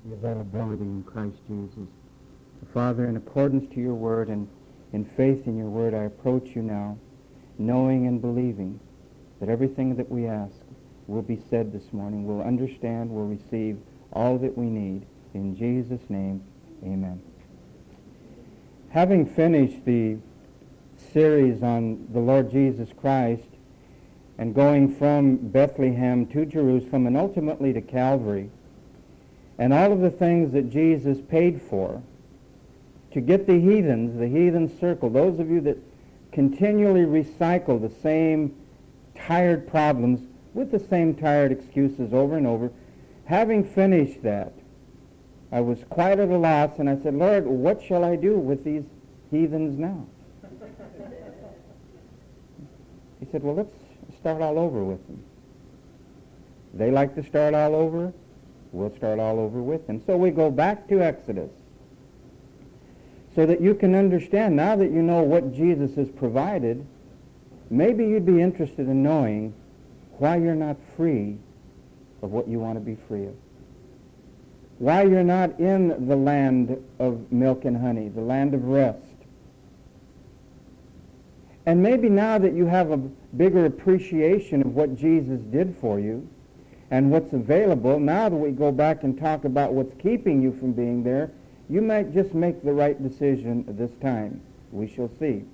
the availability in Christ Jesus. Father, in accordance to your word and in faith in your word, I approach you now, knowing and believing that everything that we ask will be said this morning. We'll understand, we'll receive all that we need. In Jesus' name, amen. Having finished the series on the Lord Jesus Christ and going from Bethlehem to Jerusalem and ultimately to Calvary, and all of the things that Jesus paid for to get the heathen circle, those of you that continually recycle the same tired problems with the same tired excuses over and over, having finished that, I was quite at a loss, and I said, Lord, what shall I do with these heathens now? He said, well, let's start all over with them. They like to start all over. We'll start all over with them. So we go back to Exodus so that you can understand, now that you know what Jesus has provided, maybe you'd be interested in knowing why you're not free of what you want to be free of. Why you're not in the land of milk and honey, the land of rest. And maybe now that you have a bigger appreciation of what Jesus did for you and what's available, now that we go back and talk about what's keeping you from being there, you might just make the right decision this time. We shall see.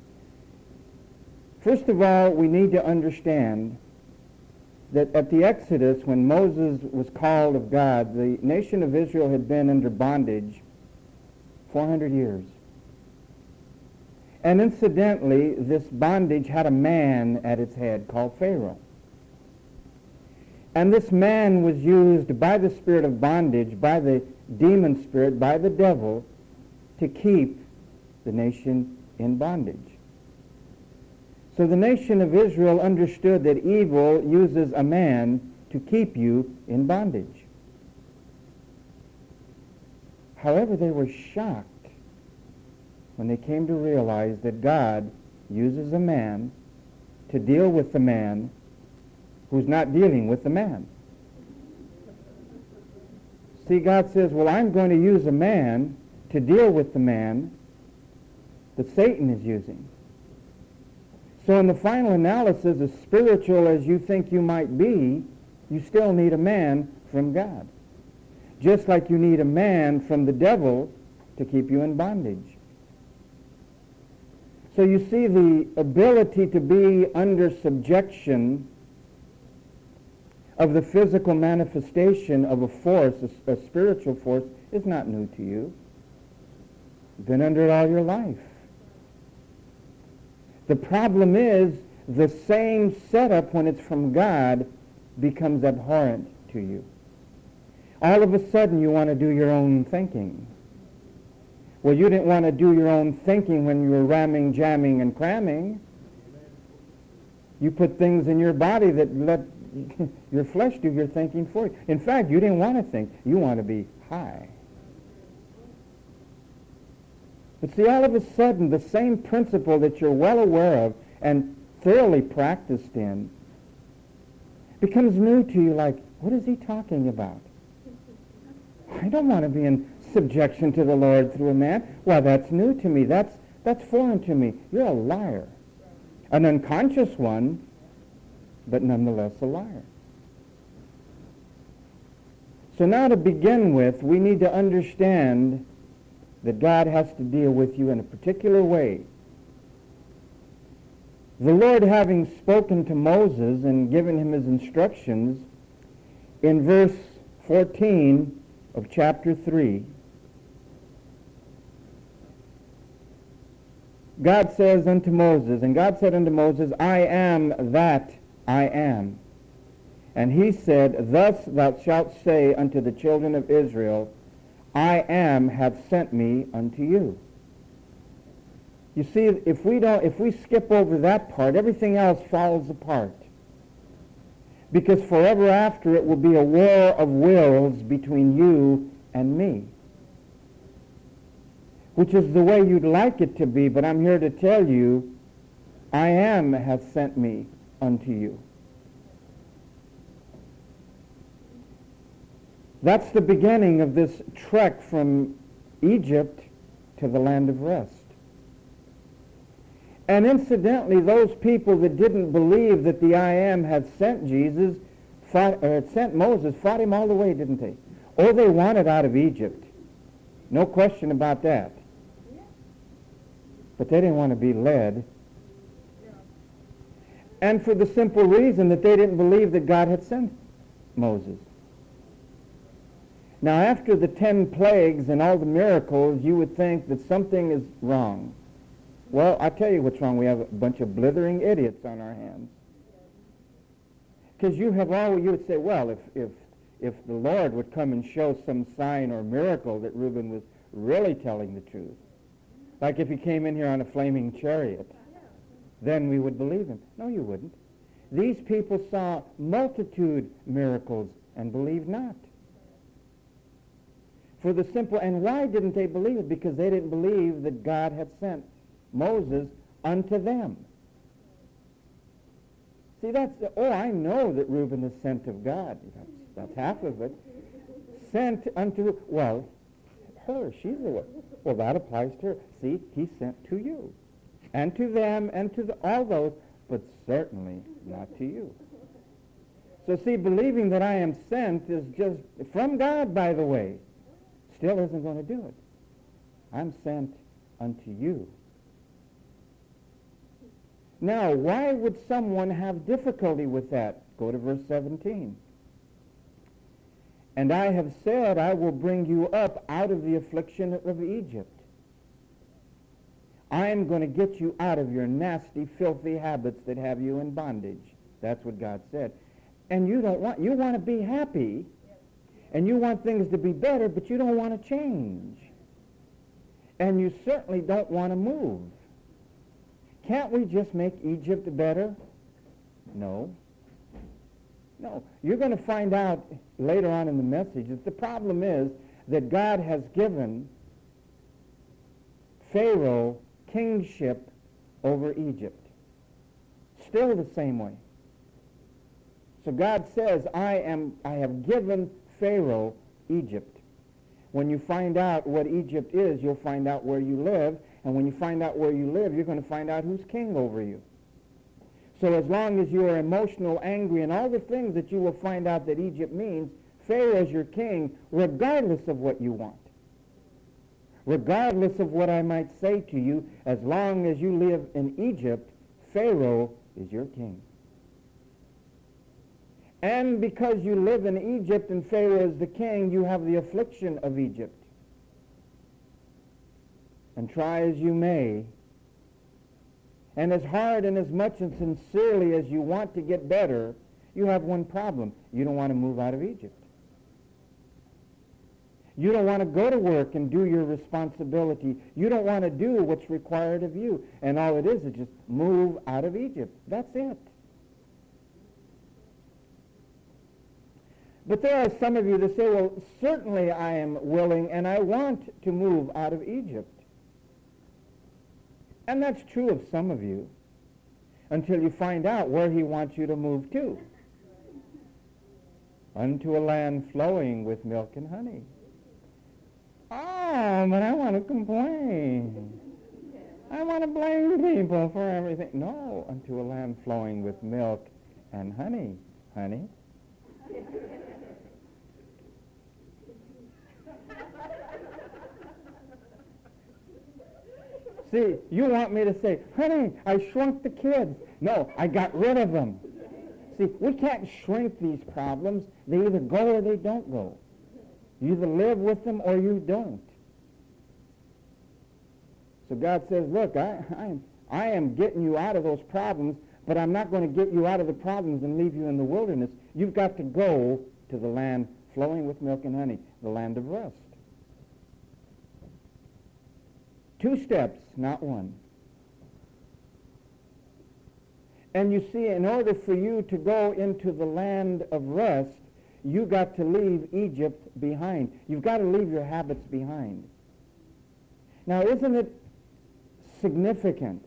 First of all, we need to understand that at the Exodus, when Moses was called of God, the nation of Israel had been under bondage 400 years. And incidentally, this bondage had a man at its head called Pharaoh. And this man was used by the spirit of bondage, by the demon spirit, by the devil, to keep the nation in bondage. So the nation of Israel understood that evil uses a man to keep you in bondage. However, they were shocked when they came to realize that God uses a man to deal with the man who's not dealing with the man. See, God says, well, I'm going to use a man to deal with the man that Satan is using. So in the final analysis, as spiritual as you think you might be, you still need a man from God. Just like you need a man from the devil to keep you in bondage. So you see, the ability to be under subjection of the physical manifestation of a force, a spiritual force, is not new to you. You've been under it all your life. The problem is the same setup, when it's from God, becomes abhorrent to you. All of a sudden you want to do your own thinking. Well, you didn't want to do your own thinking when you were ramming, jamming, and cramming. You put things in your body that let your flesh do your thinking for you. In fact, you didn't want to think. You want to be high. But see, all of a sudden, the same principle that you're well aware of and thoroughly practiced in becomes new to you, like, what is he talking about? I don't want to be in subjection to the Lord through a man. Well, that's new to me. That's foreign to me. You're a liar. An unconscious one, but nonetheless a liar. So now to begin with, we need to understand that God has to deal with you in a particular way. The Lord, having spoken to Moses and given him his instructions, in verse 14 of chapter 3, God says unto Moses, and God said unto Moses, I am that I am. And he said, thus thou shalt say unto the children of Israel, I am hath sent me unto you. You see, if we skip over that part, everything else falls apart. Because forever after it will be a war of wills between you and me. Which is the way you'd like it to be, but I'm here to tell you, I am hath sent me unto you. That's the beginning of this trek from Egypt to the land of rest. And incidentally, those people that didn't believe that the I Am had sent Jesus, had sent Moses, fought him all the way, didn't they? Oh, they wanted out of Egypt. No question about that. But they didn't want to be led. And for the simple reason that they didn't believe that God had sent Moses. Now, after the 10 plagues and all the miracles, you would think that something is wrong. Well, I'll tell you what's wrong. We have a bunch of blithering idiots on our hands. Because you would say, well, if the Lord would come and show some sign or miracle that Reuben was really telling the truth, like if he came in here on a flaming chariot, then we would believe him. No, you wouldn't. These people saw multitude miracles and believed not. For the simple, and why didn't they believe it? Because they didn't believe that God had sent Moses unto them. See, I know that Reuben is sent of God. That's half of it. Sent unto, well, her, she's the one. Well, that applies to her. See, he sent to you. And to them, and to all those, but certainly not to you. So see, believing that I am sent is just, from God, by the way, still isn't going to do it. I'm sent unto you. Now, why would someone have difficulty with that? Go to verse 17. And I have said, I will bring you up out of the affliction of Egypt. I am going to get you out of your nasty, filthy habits that have you in bondage. That's what God said. And you want to be happy, and you want things to be better, but you don't want to change. And you certainly don't want to move. Can't we just make Egypt better? No. No. You're going to find out later on in the message that the problem is that God has given Pharaoh kingship over Egypt. Still the same way. So God says, I have given Pharaoh Egypt. When you find out what Egypt is, you'll find out where you live. And when you find out where you live, you're going to find out who's king over you. So as long as you are emotional, angry, and all the things that you will find out that Egypt means, Pharaoh is your king, regardless of what you want. Regardless of what I might say to you, as long as you live in Egypt, Pharaoh is your king. And because you live in Egypt and Pharaoh is the king, you have the affliction of Egypt. And try as you may, and as hard and as much and sincerely as you want to get better, you have one problem. You don't want to move out of Egypt. You don't want to go to work and do your responsibility. You don't want to do what's required of you. And all it is just move out of Egypt. That's it. But there are some of you that say, well, certainly I am willing and I want to move out of Egypt. And that's true of some of you until you find out where he wants you to move to. Unto a land flowing with milk and honey. Oh, but I want to complain. I want to blame people for everything. No, unto a land flowing with milk and honey. Honey. See, you want me to say, honey, I shrunk the kids. No, I got rid of them. See, we can't shrink these problems. They either go or they don't go. You either live with them or you don't. So God says, look, I am getting you out of those problems, but I'm not going to get you out of the problems and leave you in the wilderness. You've got to go to the land flowing with milk and honey, the land of rest. 2 steps, not 1. And you see, in order for you to go into the land of rest, you got to leave Egypt behind. You've got to leave your habits behind. Now, isn't it significant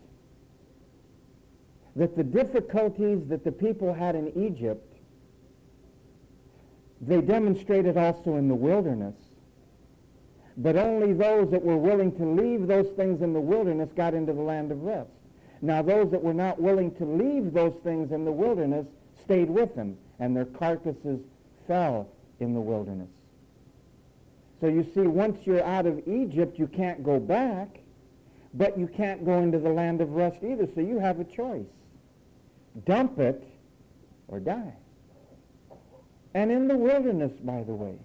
that the difficulties that the people had in Egypt They demonstrated also in the wilderness. But only those that were willing to leave those things in the wilderness got into the land of rest. Now those that were not willing to leave those things in the wilderness stayed with them, and their carcasses fell in the wilderness. So you see, once you're out of Egypt, you can't go back, but you can't go into the land of rest either, so you have a choice. Dump it or die. And in the wilderness, by the way.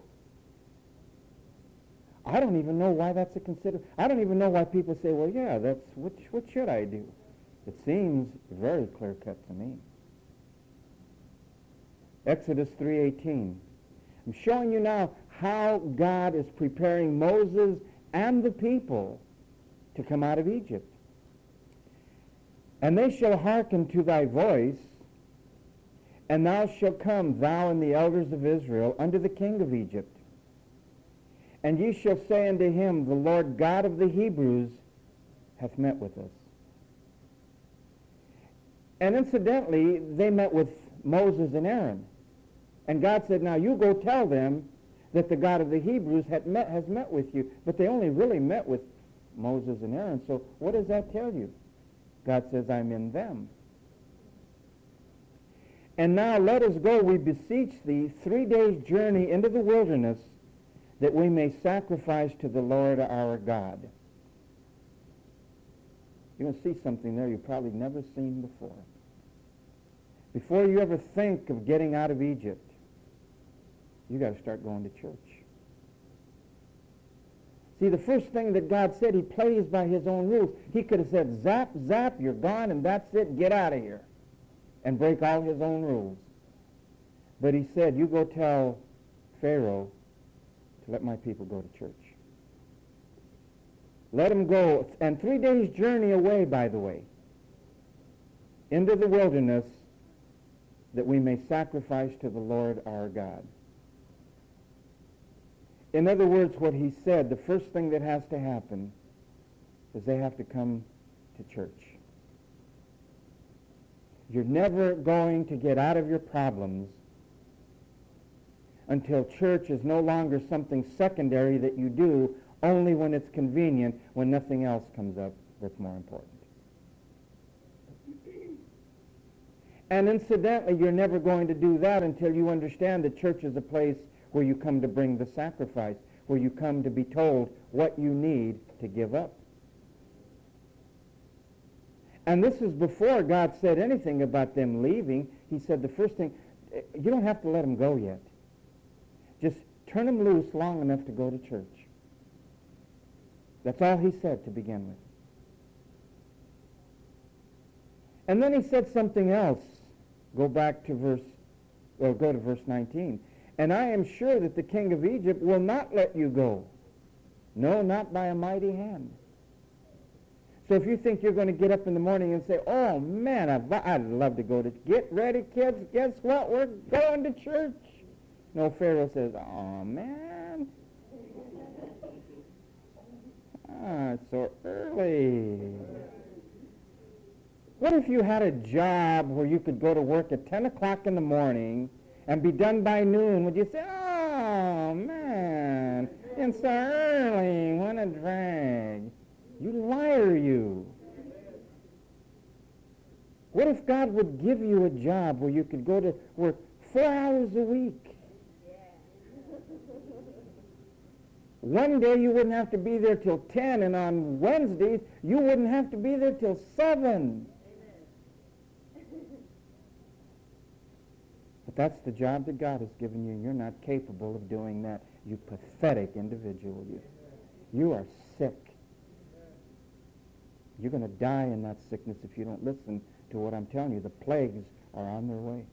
I don't even know why that's a I don't even know why people say, well, yeah, what should I do? It seems very clear-cut to me. Exodus 3:18. I'm showing you now how God is preparing Moses and the people to come out of Egypt. And they shall hearken to thy voice, and thou shalt come, thou and the elders of Israel, unto the king of Egypt. And ye shall say unto him, the Lord God of the Hebrews hath met with us. And incidentally, they met with Moses and Aaron. And God said, now you go tell them that the God of the Hebrews has met with you. But they only really met with Moses and Aaron. So what does that tell you? God says, I'm in them. And now let us go, we beseech thee, 3 days' journey into the wilderness, that we may sacrifice to the Lord our God. You're going to see something there you've probably never seen before. Before you ever think of getting out of Egypt, you got to start going to church. See, the first thing that God said, he plays by his own rules. He could have said, zap, zap, you're gone, and that's it, get out of here, and break all his own rules. But he said, you go tell Pharaoh to let my people go to church. Let them go. And 3 days' journey away, by the way, into the wilderness, that we may sacrifice to the Lord our God. In other words, what he said, the first thing that has to happen is they have to come to church. You're never going to get out of your problems until church is no longer something secondary that you do only when it's convenient, when nothing else comes up that's more important. And incidentally, you're never going to do that until you understand that church is a place where you come to bring the sacrifice, where you come to be told what you need to give up. And this is before God said anything about them leaving. He said the first thing, you don't have to let them go yet. Just turn them loose long enough to go to church. That's all he said to begin with. And then he said something else. Go to verse 19. And I am sure that the king of Egypt will not let you go. No, not by a mighty hand. So if you think you're going to get up in the morning and say, oh man, I'd love to go to, get ready kids, guess what, we're going to church. No, Pharaoh says, oh man, it's so early. What if you had a job where you could go to work at 10 o'clock in the morning and be done by noon? Would you say, oh man, it's so early, what a drag. You liar, you. What if God would give you a job where you could go to work 4 hours a week? One day you wouldn't have to be there till 10, and on Wednesdays you wouldn't have to be there till 7. But that's the job that God has given you, and you're not capable of doing that. You pathetic individual, you. You are sick. You're going to die in that sickness if you don't listen to what I'm telling you. The plagues are on their way.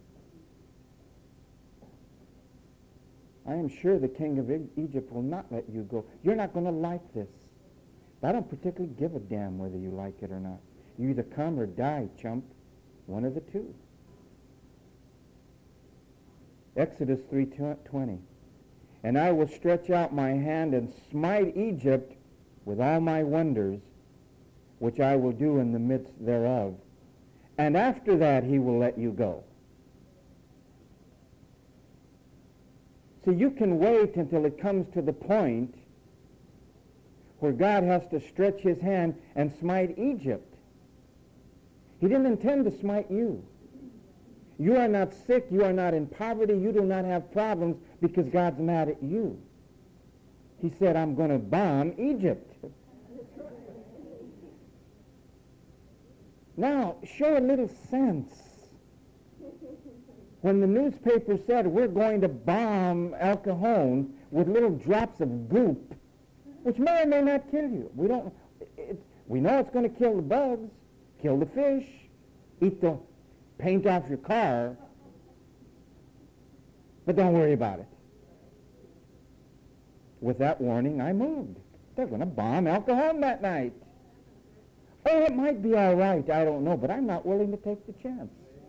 I am sure the king of Egypt will not let you go. You're not going to like this. But I don't particularly give a damn whether you like it or not. You either come or die, chump. One of the two. Exodus 3:20. And I will stretch out my hand and smite Egypt with all my wonders, which I will do in the midst thereof. And after that he will let you go. See, you can wait until it comes to the point where God has to stretch his hand and smite Egypt. He didn't intend to smite you. You are not sick. You are not in poverty. You do not have problems because God's mad at you. He said, I'm going to bomb Egypt. Now, show a little sense. When the newspaper said, we're going to bomb El Cajon with little drops of goop, which may or may not kill you. We know it's going to kill the bugs, kill the fish, eat the paint off your car, but don't worry about it. With that warning, I moved. They're going to bomb El Cajon that night. Oh, it might be all right, I don't know, but I'm not willing to take the chance.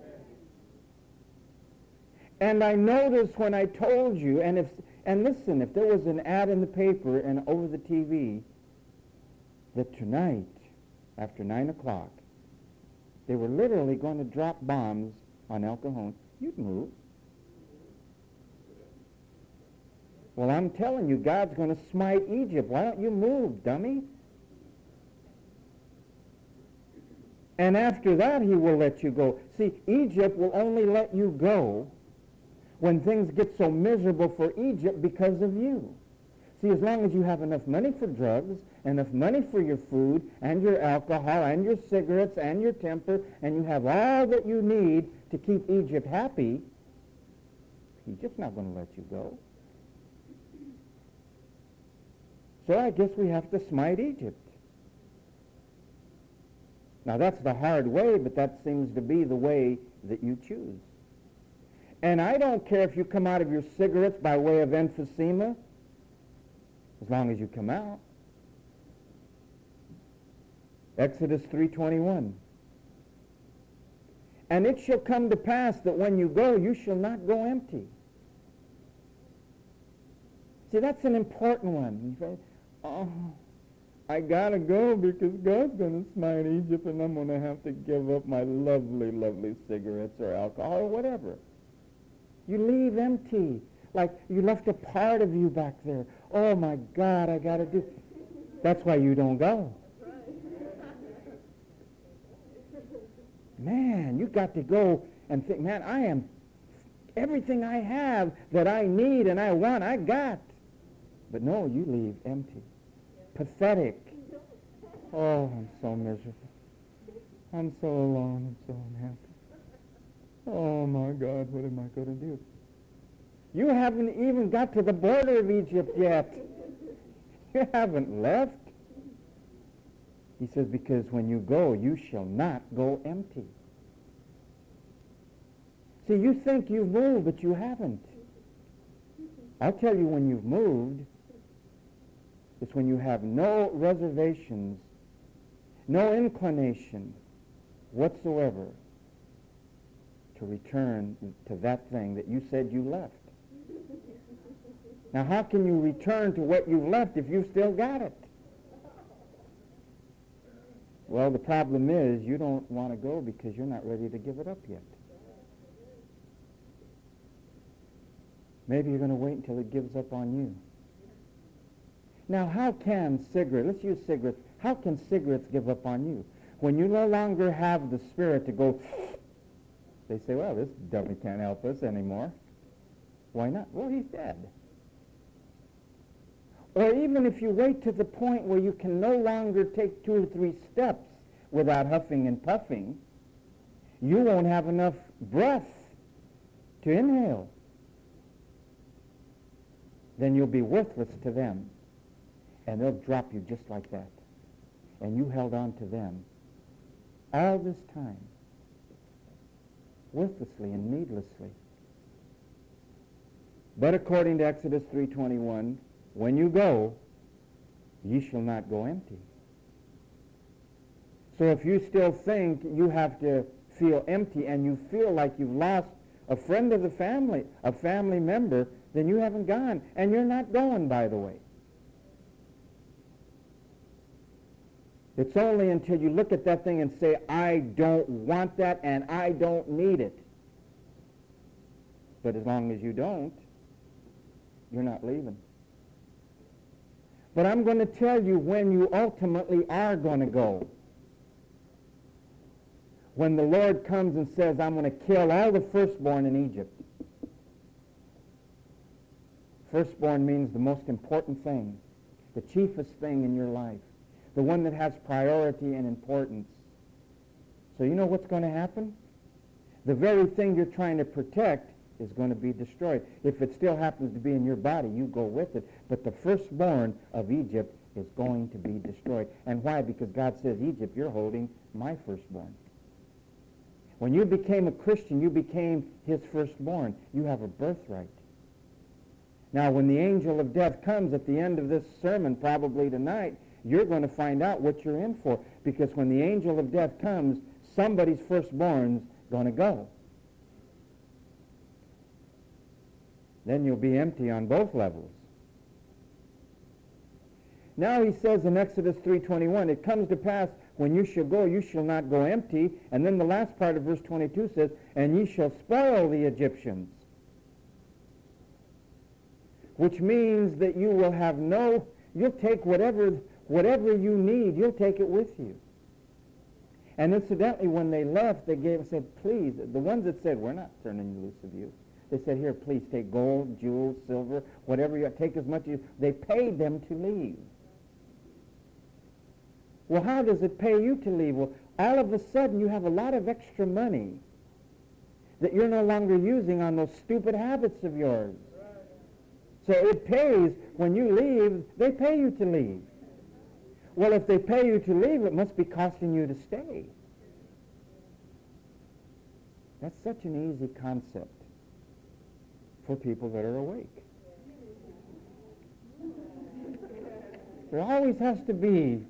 And I noticed when I told you, and listen, if there was an ad in the paper and over the TV that tonight, after 9 o'clock, they were literally going to drop bombs on El Cajon, you'd move. Well, I'm telling you, God's going to smite Egypt. Why don't you move, dummy? And after that, he will let you go. See, Egypt will only let you go when things get so miserable for Egypt because of you. See, as long as you have enough money for drugs, enough money for your food, and your alcohol, and your cigarettes, and your temper, and you have all that you need to keep Egypt happy, Egypt's not going to let you go. So I guess we have to smite Egypt. Now that's the hard way, but that seems to be the way that you choose. And I don't care if you come out of your cigarettes by way of emphysema, as long as you come out. Exodus 3:21. And it shall come to pass that when you go, you shall not go empty. See, that's an important one. Oh, I gotta go because God's gonna smite Egypt and I'm gonna have to give up my lovely, lovely cigarettes or alcohol or whatever. You leave empty, like you left a part of you back there. Oh my God, I gotta do. That's why you don't go. Man, you got to go and think, man, I am everything I have that I need and I want, I got. But no, you leave empty. Pathetic. Oh, I'm so miserable. I'm so alone. I'm so unhappy. Oh, my God, what am I going to do? You haven't even got to the border of Egypt yet. You haven't left. He says, because when you go, you shall not go empty. See, you think you've moved, but you haven't. I'll tell you when you've moved. It's when you have no reservations, no inclination whatsoever to return to that thing that you said you left. Now, how can you return to what you've left if you've still got it? Well, the problem is you don't want to go because you're not ready to give it up yet. Maybe you're going to wait until it gives up on you. Now, how can cigarettes, let's use cigarettes, how can cigarettes give up on you? When you no longer have the spirit to go, they say, well, this dummy can't help us anymore. Why not? Well, he's dead. Or even if you wait to the point where you can no longer take 2 or 3 steps without huffing and puffing, you won't have enough breath to inhale. Then you'll be worthless to them. And they'll drop you just like that. And you held on to them all this time, worthlessly and needlessly. But according to Exodus 3:21, when you go, ye shall not go empty. So if you still think you have to feel empty and you feel like you've lost a friend of the family, a family member, then you haven't gone. And you're not going, by the way. It's only until you look at that thing and say, I don't want that and I don't need it. But as long as you don't, you're not leaving. But I'm going to tell you when you ultimately are going to go. When the Lord comes and says, I'm going to kill all the firstborn in Egypt. Firstborn means the most important thing, the chiefest thing in your life, the one that has priority and importance. So you know what's going to happen? The very thing you're trying to protect is going to be destroyed. If it still happens to be in your body, you go with it. But the firstborn of Egypt is going to be destroyed. And why? Because God says, Egypt, you're holding my firstborn. When you became a Christian, you became his firstborn. You have a birthright. Now, when the angel of death comes at the end of this sermon, probably tonight, you're going to find out what you're in for. Because when the angel of death comes, somebody's firstborn's going to go. Then you'll be empty on both levels. Now he says in Exodus 3:21, it comes to pass when you shall go, you shall not go empty. And then the last part of verse 22 says, and ye shall spoil the Egyptians. Which means that you will have you'll take whatever you need, you'll take it with you. And incidentally, when they left, they said, please, the ones that said, we're not turning you loose of you. They said, here, please take gold, jewels, silver, whatever you take as much as you. They paid them to leave. Well, how does it pay you to leave? Well, all of a sudden you have a lot of extra money that you're no longer using on those stupid habits of yours. So it pays when you leave, they pay you to leave. Well, if they pay you to leave, it must be costing you to stay. That's such an easy concept for people that are awake. There always has to be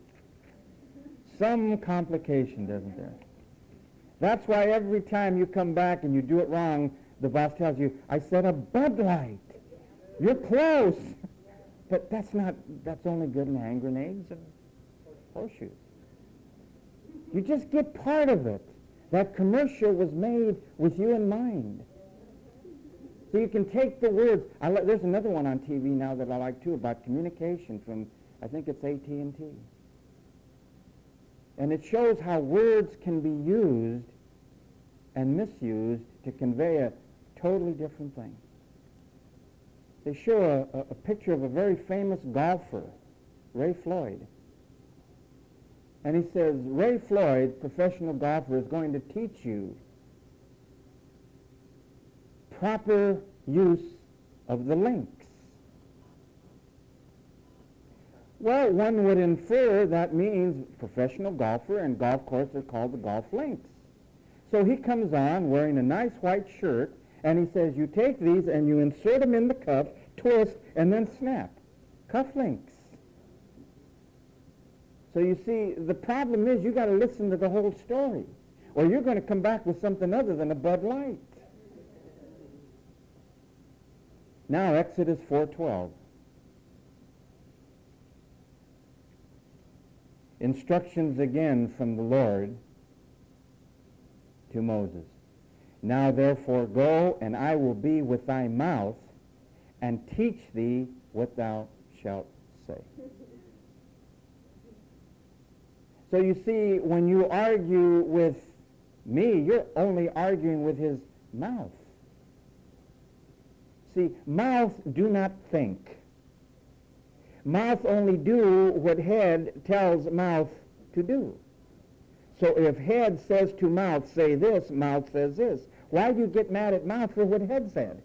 some complication, doesn't there? That's why every time you come back and you do it wrong, the boss tells you, I said a Bud Light. You're close. But that's only good in hand grenades and horseshoes. You just get part of it. That commercial was made with you in mind. So you can take the words. There's another one on TV now that I like too about communication from, I think it's AT&T. And it shows how words can be used and misused to convey a totally different thing. They show a picture of a very famous golfer, Ray Floyd. And he says, Ray Floyd, professional golfer, is going to teach you proper use of the links. Well, one would infer that means professional golfer, and golf courses are called the golf links. So he comes on wearing a nice white shirt, and he says, you take these and you insert them in the cuff, twist, and then snap. Cuff links. So you see, the problem is you got to listen to the whole story, or you're going to come back with something other than a Bud Light. Now, Exodus 4:12. Instructions again from the Lord to Moses. Now therefore go, and I will be with thy mouth, and teach thee what thou shalt say. So you see, when you argue with me, you're only arguing with his mouth. See, mouth do not think. Mouth only do what head tells mouth to do. So if head says to mouth, say this, mouth says this. Why do you get mad at mouth for what head said?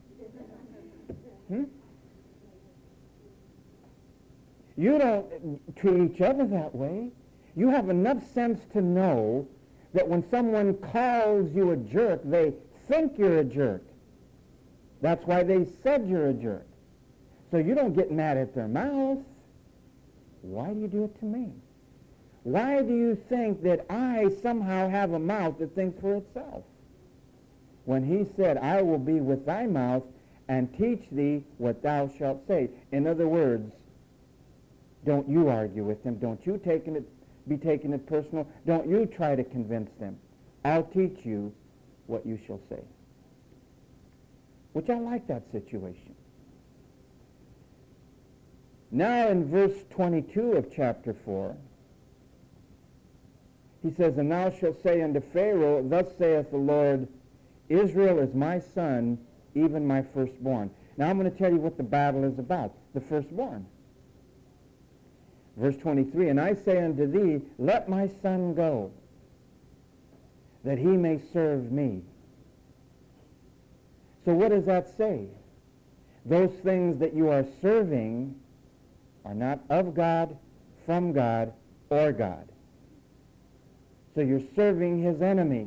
You don't treat each other that way. You have enough sense to know that when someone calls you a jerk, they think you're a jerk. That's why they said you're a jerk. So you don't get mad at their mouth. Why do you do it to me? Why do you think that I somehow have a mouth that thinks for itself? When he said, I will be with thy mouth and teach thee what thou shalt say. In other words, don't you argue with them. Don't you be taking it personal. Don't you try to convince them. I'll teach you what you shall say. Which I like that situation. Now in verse 22 of chapter 4, he says, "And thou shalt say unto Pharaoh, Thus saith the Lord, Israel is my son, even my firstborn." Now I'm going to tell you what the battle is about, the firstborn. Verse 23, "And I say unto thee, Let my son go, that he may serve me." So what does that say? Those things that you are serving are not of God, from God, or God. So you're serving his enemy.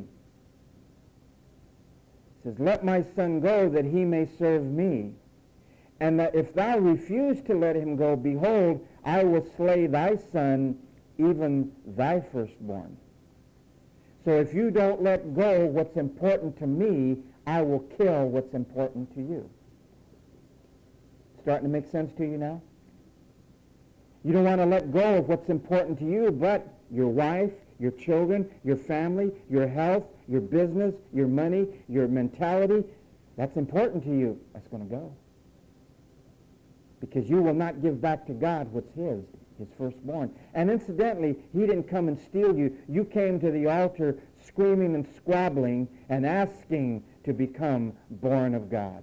It says, "Let my son go, that he may serve me. And that if thou refuse to let him go, behold, I will slay thy son, even thy firstborn." So if you don't let go what's important to me, I will kill what's important to you. Starting to make sense to you now? You don't want to let go of what's important to you, but your wife, your children, your family, your health, your business, your money, your mentality. That's important to you. That's going to go. Because you will not give back to God what's his firstborn. And incidentally, he didn't come and steal you. You came to the altar screaming and squabbling and asking to become born of God.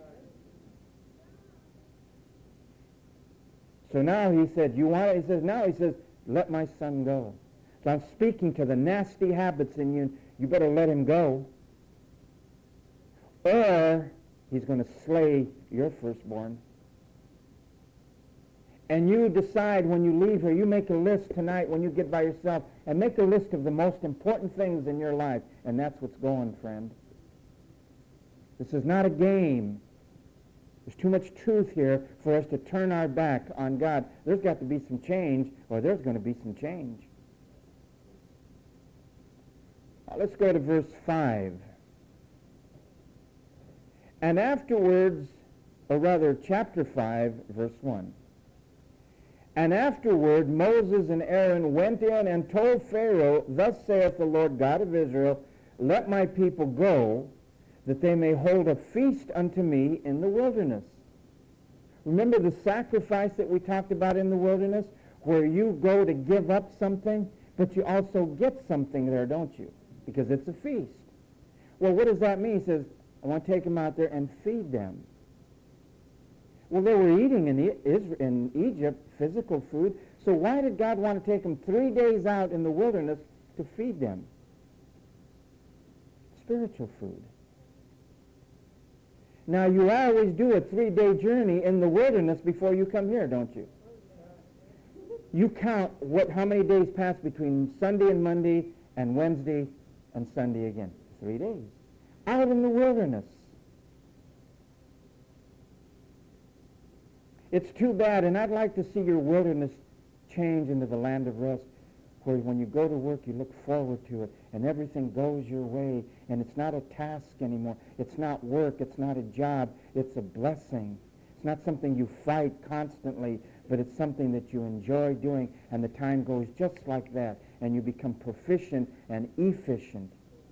So now he said, "You want it?" He says, "Let my son go." So I'm speaking to the nasty habits in you. You better let him go. Or he's going to slay your firstborn. And you decide when you leave here, you make a list tonight when you get by yourself, and make a list of the most important things in your life. And that's what's going, friend. This is not a game. There's too much truth here for us to turn our back on God. There's got to be some change, or there's going to be some change. Now let's go to verse 5. "And afterwards," or rather chapter 5, verse 1. "And afterward Moses and Aaron went in and told Pharaoh, Thus saith the Lord God of Israel, Let my people go, that they may hold a feast unto me in the wilderness." Remember the sacrifice that we talked about in the wilderness, where you go to give up something, but you also get something there, don't you? Because it's a feast. Well, what does that mean? He says, I want to take them out there and feed them. Well, they were eating in Egypt physical food, so why did God want to take them 3 days out in the wilderness to feed them? Spiritual food. Now, you always do a 3-day journey in the wilderness before you come here, don't you? You count how many days pass between Sunday and Monday and Wednesday and Sunday again. 3 days. Out in the wilderness. It's too bad, and I'd like to see your wilderness change into the land of rest, where when you go to work, you look forward to it, and everything goes your way, and it's not a task anymore. It's not work. It's not a job. It's a blessing. It's not something you fight constantly, but it's something that you enjoy doing, and the time goes just like that, and you become proficient and efficient.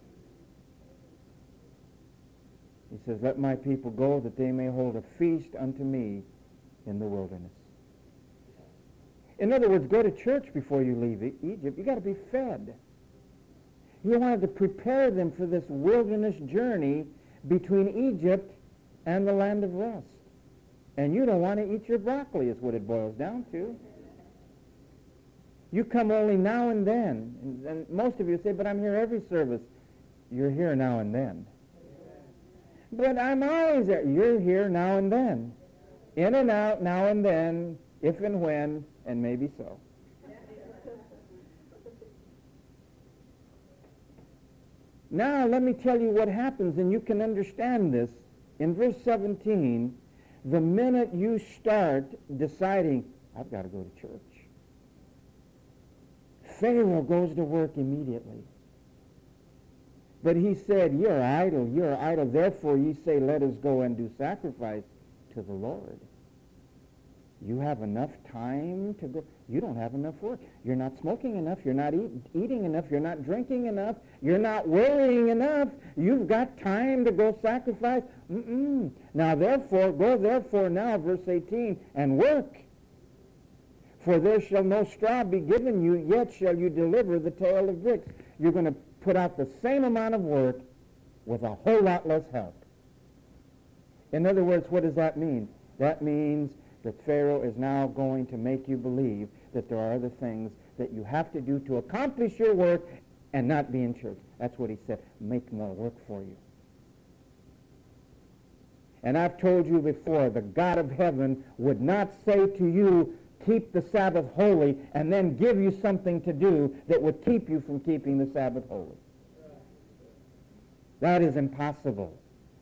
He says, "Let my people go, that they may hold a feast unto me in the wilderness." In other words, go to church before you leave Egypt. You've got to be fed. He wanted to prepare them for this wilderness journey between Egypt and the land of rest. And you don't want to eat your broccoli, is what it boils down to. You come only now and then. And most of you say, "But I'm here every service." You're here now and then. "But I'm always there." You're here now and then. In and out, now and then, if and when, and maybe so. Now, let me tell you what happens, and you can understand this. In verse 17, the minute you start deciding, I've got to go to church, Pharaoh goes to work immediately. But he said, you're idle, therefore ye say, let us go and do sacrifice to the Lord. You have enough time to go. You don't have enough work. You're not smoking enough. You're not eating enough. You're not drinking enough. You're not worrying enough. You've got time to go sacrifice. Now, therefore, go therefore now, verse 18, and work, For there shall no straw be given you, yet shall you deliver the tale of bricks. You're going to put out the same amount of work with a whole lot less help. In other words, what does that mean? That means that Pharaoh is now going to make you believe that there are other things that you have to do to accomplish your work and not be in church. That's what he said. Make more work for you. And I've told you before, the God of heaven would not say to you, keep the Sabbath holy, and then give you something to do that would keep you from keeping the Sabbath holy. That is impossible.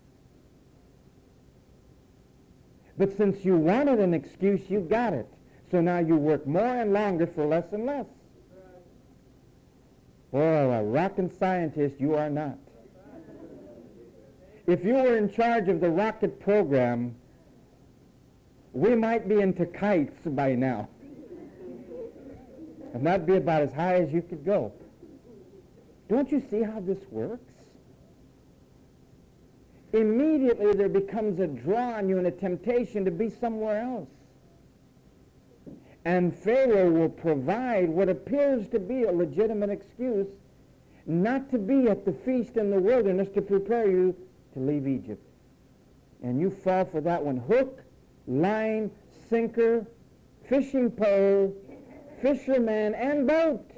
But since you wanted an excuse, you got it. So now you work more and longer for less and less. Oh, a rockin' scientist you are not. If you were in charge of the rocket program, we might be into kites by now. And that'd be about as high as you could go. Don't you see how this works? Immediately there becomes a draw on you and a temptation to be somewhere else. And Pharaoh will provide what appears to be a legitimate excuse not to be at the feast in the wilderness to prepare you to leave Egypt. And you fall for that one. Hook, line, sinker, fishing pole, fisherman, and boat.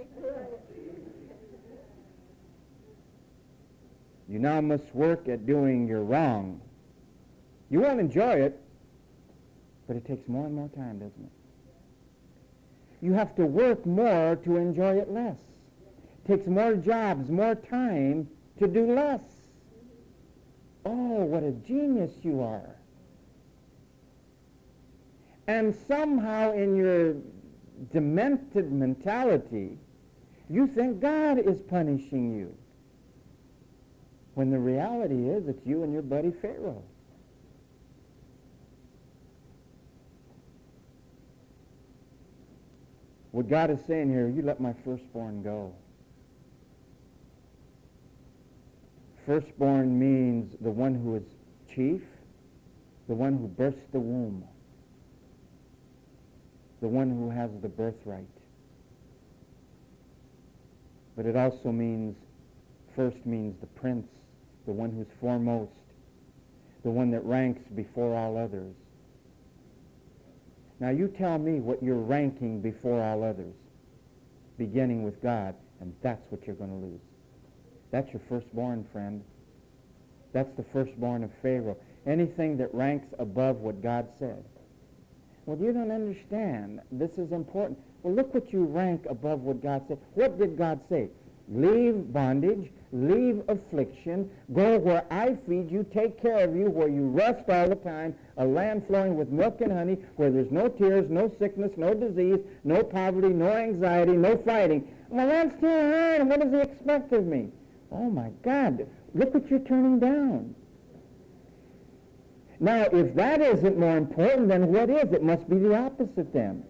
You now must work at doing your wrong. You won't enjoy it, but it takes more and more time, doesn't it? You have to work more to enjoy it less. It takes more jobs, more time to do less. Oh, what a genius you are. And somehow in your demented mentality, you think God is punishing you. When the reality is it's you and your buddy Pharaoh. What God is saying here, you let my firstborn go. Firstborn means the one who is chief, the one who bursts the womb, the one who has the birthright. But it also means, first means the prince, the one who's foremost, the one that ranks before all others. Now you tell me what you're ranking before all others, beginning with God, and that's what you're going to lose. That's your firstborn, friend. That's the firstborn of Pharaoh. Anything that ranks above what God said. Well, you don't understand. This is important. Well, look what you rank above what God said. What did God say? Leave bondage, leave affliction, go where I feed you, take care of you, where you rest all the time, a land flowing with milk and honey, where there's no tears, no sickness, no disease, no poverty, no anxiety, no fighting. Well, that's too hard. What does he expect of me? Oh, my God, look what you're turning down. Now, if that isn't more important, then what is? It must be the opposite then.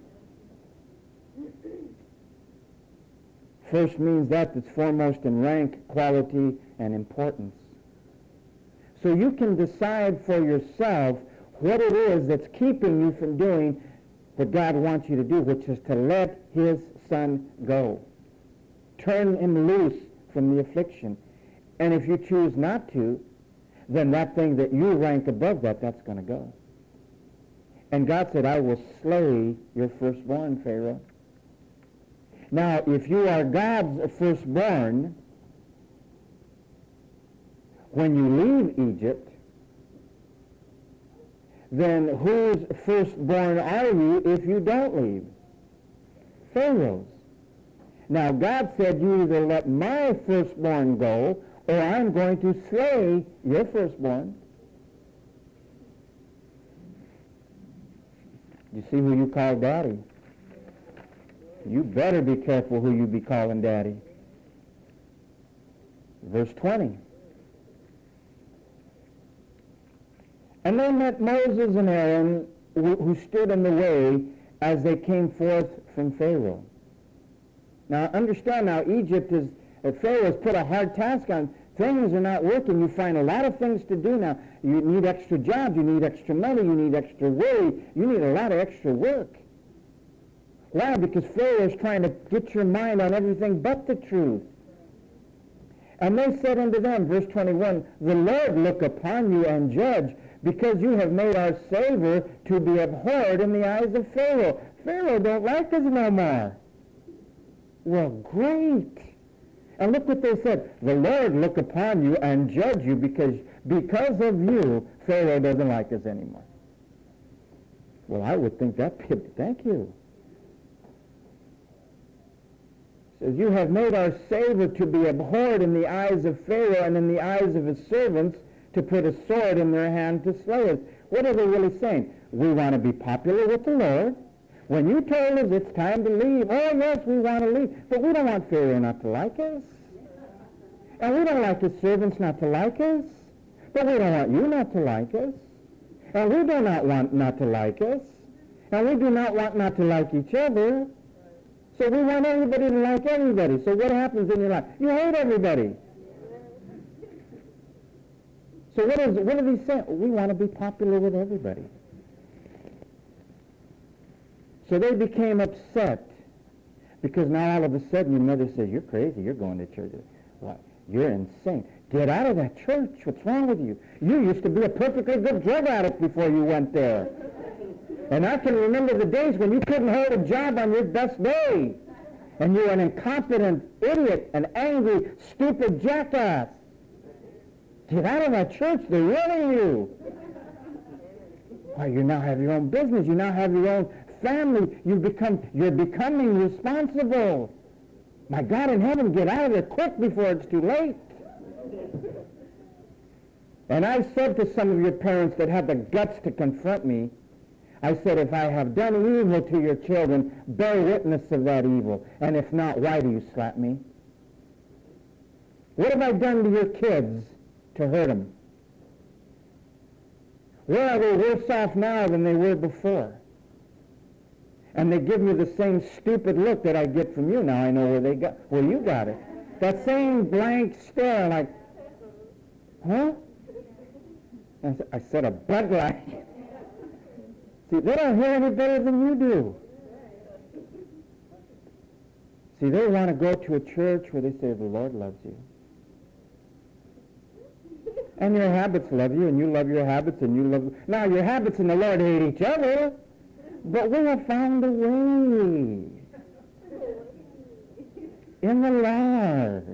First means that's foremost in rank, quality, and importance. So you can decide for yourself what it is that's keeping you from doing what God wants you to do, which is to let his son go. Turn him loose from the affliction. And if you choose not to, then that thing that you rank above that's going to go. And God said, I will slay your firstborn, Pharaoh. Now, if you are God's firstborn, when you leave Egypt, then whose firstborn are you if you don't leave? Pharaoh's. Now, God said, you either let my firstborn go, or I'm going to slay your firstborn. You see who you call daddy? You better be careful who you be calling daddy. Verse 20. And they met Moses and Aaron, who stood in the way as they came forth from Pharaoh. Now understand now, Pharaoh has put a hard task on. Things are not working. You find a lot of things to do now. You need extra jobs. You need extra money. You need extra worry. You need a lot of extra work. Why? Because Pharaoh is trying to get your mind on everything but the truth. And they said unto them, verse 21, the Lord look upon you and judge, because you have made our Savior to be abhorred in the eyes of Pharaoh. Pharaoh don't like us no more. Well, great. And look what they said. The Lord look upon you and judge you, because of you, Pharaoh doesn't like us anymore. Well, I would think that, thank you. Says, you have made our Savior to be abhorred in the eyes of Pharaoh and in the eyes of his servants, to put a sword in their hand to slay us. What are they really saying? We want to be popular with the Lord. When you told us it's time to leave, oh yes, we want to leave, but we don't want Pharaoh not to like us. And we don't like his servants not to like us. But we don't want you not to like us. And we do not want not to like us. And we do not want not to like each other. So we want everybody to like everybody. So what happens in your life? You hate everybody. So what are these saying? We want to be popular with everybody. So they became upset, because now all of a sudden your mother says, you're crazy, you're going to church. What? You're insane. Get out of that church. What's wrong with you? You used to be a perfectly good drug addict before you went there. And I can remember the days when you couldn't hold a job on your best day. And you were an incompetent idiot, an angry, stupid jackass. Get out of that church. They're ruining you. Why, you now have your own business. You now have your own family. You're becoming responsible. My God in heaven, get out of there quick before it's too late. And I said to some of your parents that had the guts to confront me, I said, if I have done evil to your children, bear witness of that evil. And if not, why do you slap me? What have I done to your kids to hurt them? Where are they worse off now than they were before? And they give me the same stupid look that I get from you. Now I know where you got it. That same blank stare, like, huh? I said a Bud Light. See, they don't hear any better than you do. See, they want to go to a church where they say the Lord loves you. And your habits love you, and you love your habits, and you love... Now, your habits and the Lord hate each other, but we have found a way in the Lord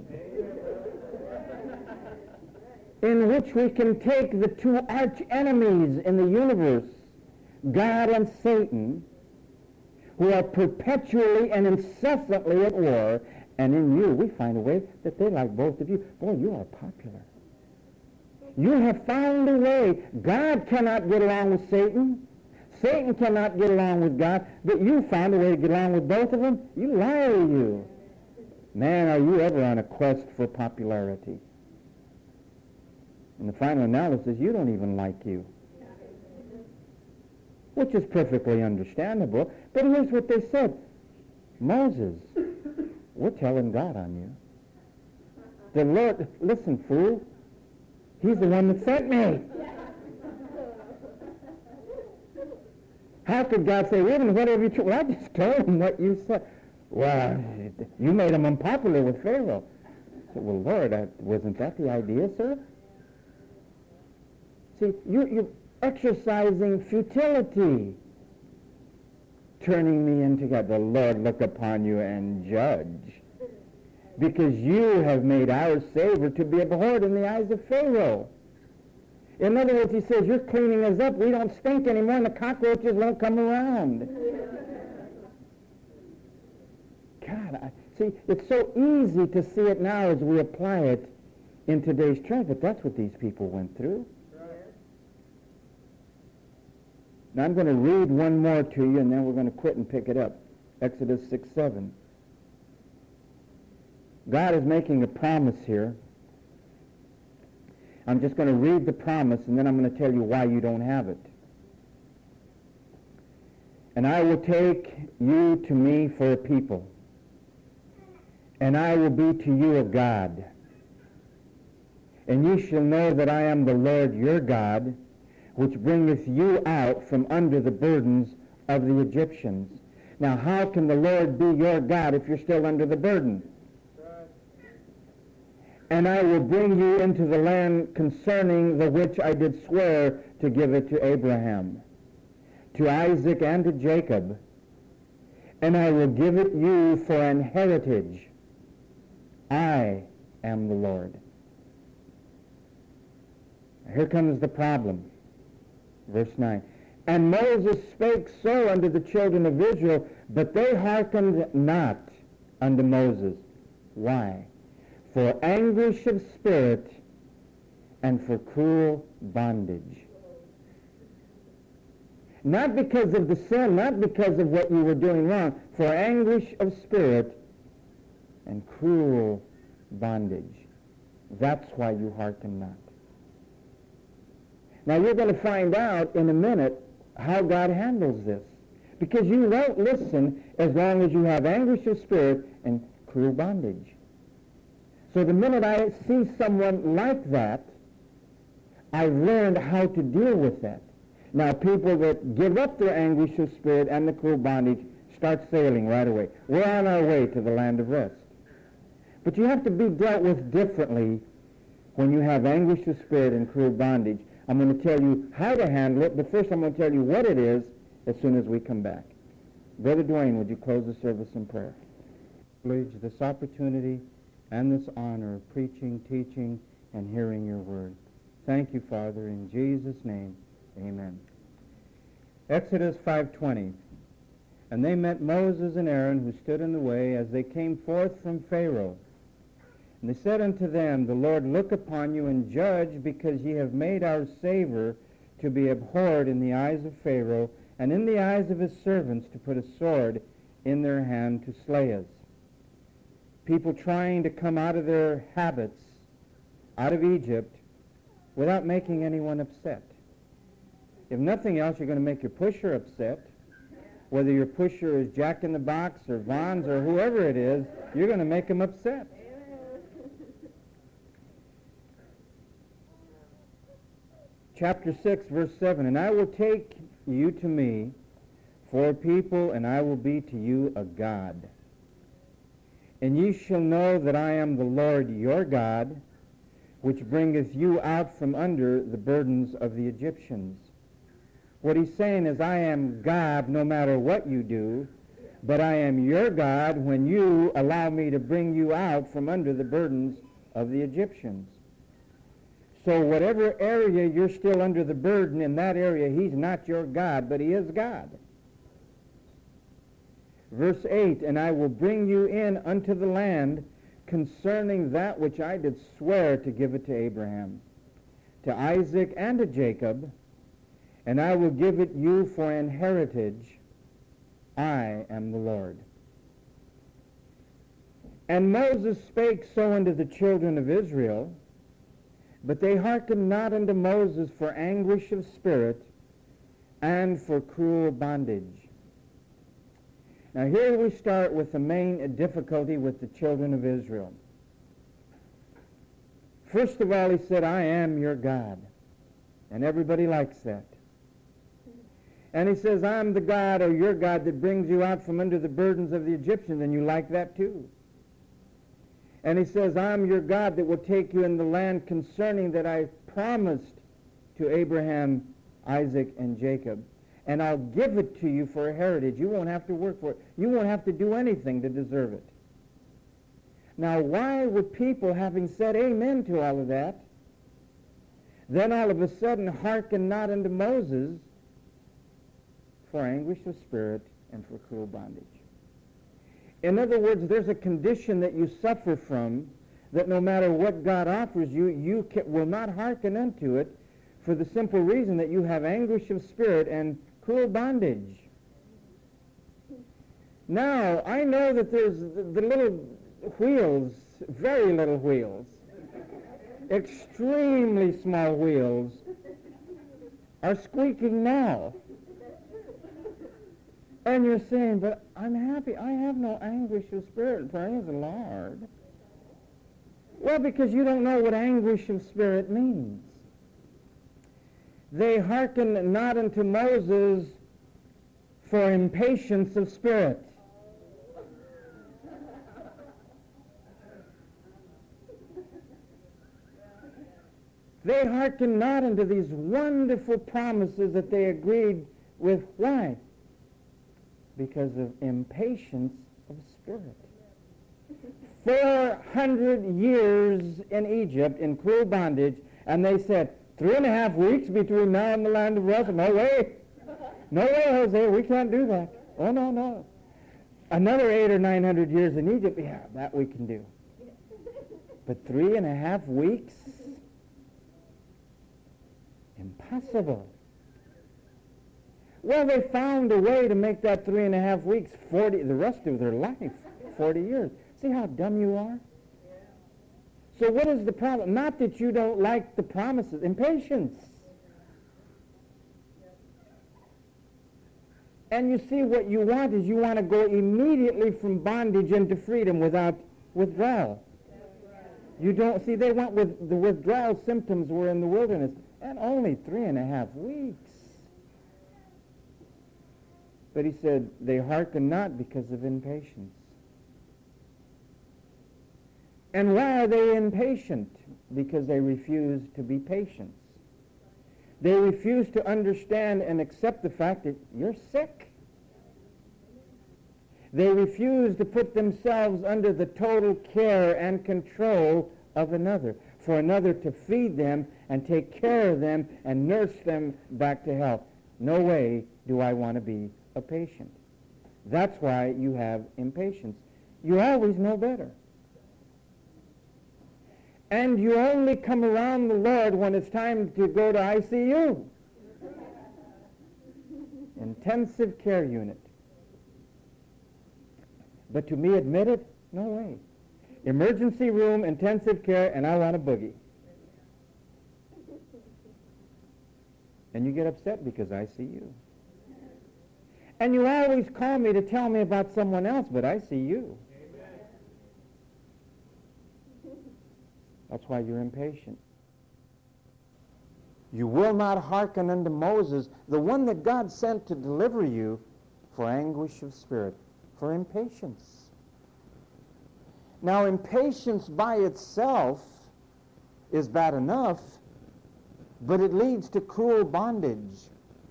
in which we can take the two arch enemies in the universe, God and Satan, who are perpetually and incessantly at war, and in you we find a way that they like both of you. Boy, you are popular. You have found a way. God cannot get along with Satan. Satan cannot get along with God, but you found a way to get along with both of them. You liar, you. Man, are you ever on a quest for popularity? In the final analysis, you don't even like you. Which is perfectly understandable. But here's what they said. Moses, we're telling God on you. The Lord, listen, fool, he's the one that sent me. How could God say, wait a minute, what have you... Well, I just told him what you said. Well, you made him unpopular with Pharaoh. I said, well, Lord, wasn't that the idea, sir? See, you're exercising futility, turning me into God. The Lord look upon you and judge, because you have made our Savior to be abhorred in the eyes of Pharaoh. In other words, he says, you're cleaning us up. We don't stink anymore, and the cockroaches won't come around. God, see, it's so easy to see it now as we apply it in today's church, but that's what these people went through. Now I'm going to read one more to you, and then we're going to quit and pick it up. Exodus 6:7. God is making a promise here. I'm just going to read the promise, and then I'm going to tell you why you don't have it. And I will take you to me for a people, and I will be to you a God. And ye shall know that I am the Lord your God, which bringeth you out from under the burdens of the Egyptians. Now, how can the Lord be your God if you're still under the burden? And I will bring you into the land concerning the which I did swear to give it to Abraham, to Isaac, and to Jacob. And I will give it you for an heritage. I am the Lord. Here comes the problem. Verse 9. And Moses spake so unto the children of Israel, but they hearkened not unto Moses. Why? For anguish of spirit and for cruel bondage. Not because of the sin, not because of what you were doing wrong, for anguish of spirit and cruel bondage. That's why you hearken not. Now you're going to find out in a minute how God handles this. Because you won't listen as long as you have anguish of spirit and cruel bondage. So the minute I see someone like that, I've learned how to deal with that. Now people that give up their anguish of spirit and the cruel bondage start sailing right away. We're on our way to the land of rest. But you have to be dealt with differently when you have anguish of spirit and cruel bondage. I'm going to tell you how to handle it, but first I'm going to tell you what it is as soon as we come back. Brother Dwayne, would you close the service in prayer? This opportunity and this honor of preaching, teaching, and hearing your word. Thank you, Father, in Jesus' name, amen. Exodus 5:20. And they met Moses and Aaron, who stood in the way, as they came forth from Pharaoh. And they said unto them, The Lord look upon you and judge, because ye have made our savor to be abhorred in the eyes of Pharaoh, and in the eyes of his servants, to put a sword in their hand to slay us. People trying to come out of their habits, out of Egypt, without making anyone upset. If nothing else, you're going to make your pusher upset. Whether your pusher is Jack in the Box or Vons or whoever it is, you're going to make him upset. Chapter 6, verse 7, And I will take you to me for a people, and I will be to you a God. And ye shall know that I am the Lord your God, which bringeth you out from under the burdens of the Egyptians. What he's saying is, I am God no matter what you do, but I am your God when you allow me to bring you out from under the burdens of the Egyptians. So whatever area you're still under the burden, in that area he's not your God, but he is God. Verse 8, And I will bring you in unto the land concerning that which I did swear to give it to Abraham, to Isaac, and to Jacob, and I will give it you for an heritage. I am the Lord. And Moses spake so unto the children of Israel, but they hearkened not unto Moses for anguish of spirit and for cruel bondage. Now here we start with the main difficulty with the children of Israel. First of all, he said, I am your God. And everybody likes that. And he says, I'm the God, or your God, that brings you out from under the burdens of the Egyptians, and you like that too. And he says, I'm your God that will take you in the land concerning that I promised to Abraham, Isaac, and Jacob. And I'll give it to you for a heritage. You won't have to work for it. You won't have to do anything to deserve it. Now, why would people, having said amen to all of that, then all of a sudden hearken not unto Moses for anguish of spirit and for cruel bondage? In other words, there's a condition that you suffer from that no matter what God offers you, you will not hearken unto it for the simple reason that you have anguish of spirit and cruel bondage. Now, I know that there's the little wheels, very little wheels, extremely small wheels, are squeaking now. And you're saying, but I'm happy. I have no anguish of spirit. Praise the Lord. Well, because you don't know what anguish of spirit means. They hearkened not unto Moses for impatience of spirit. They hearkened not unto these wonderful promises that they agreed with. Why? Because of impatience of spirit. 400 years in Egypt in cruel bondage, and they said, 3.5 weeks between now and the land of rest. No way. No way, Hosea, we can't do that. Oh, no, no. Another 800 or 900 years in Egypt, yeah, that we can do. But 3.5 weeks? Impossible. Well, they found a way to make that 3.5 weeks 40, the rest of their life, 40 years. See how dumb you are? So what is the problem? Not that you don't like the promises. Impatience. And you see, what you want is you want to go immediately from bondage into freedom without withdrawal. You don't see, they went with the withdrawal symptoms were in the wilderness, and only 3.5 weeks. But he said, they hearken not because of impatience. And why are they impatient? Because they refuse to be patient. They refuse to understand and accept the fact that you're sick. They refuse to put themselves under the total care and control of another, for another to feed them and take care of them and nurse them back to health. No way do I want to be a patient. That's why you have impatience. You always know better. And you only come around the Lord when it's time to go to ICU. Intensive care unit. But to me, admit it? No way. Emergency room, intensive care, and I want a boogie. And you get upset because I see you. And you always call me to tell me about someone else, but I see you. That's why you're impatient. You will not hearken unto Moses, the one that God sent to deliver you, for anguish of spirit, for impatience. Now, impatience by itself is bad enough, but it leads to cruel bondage.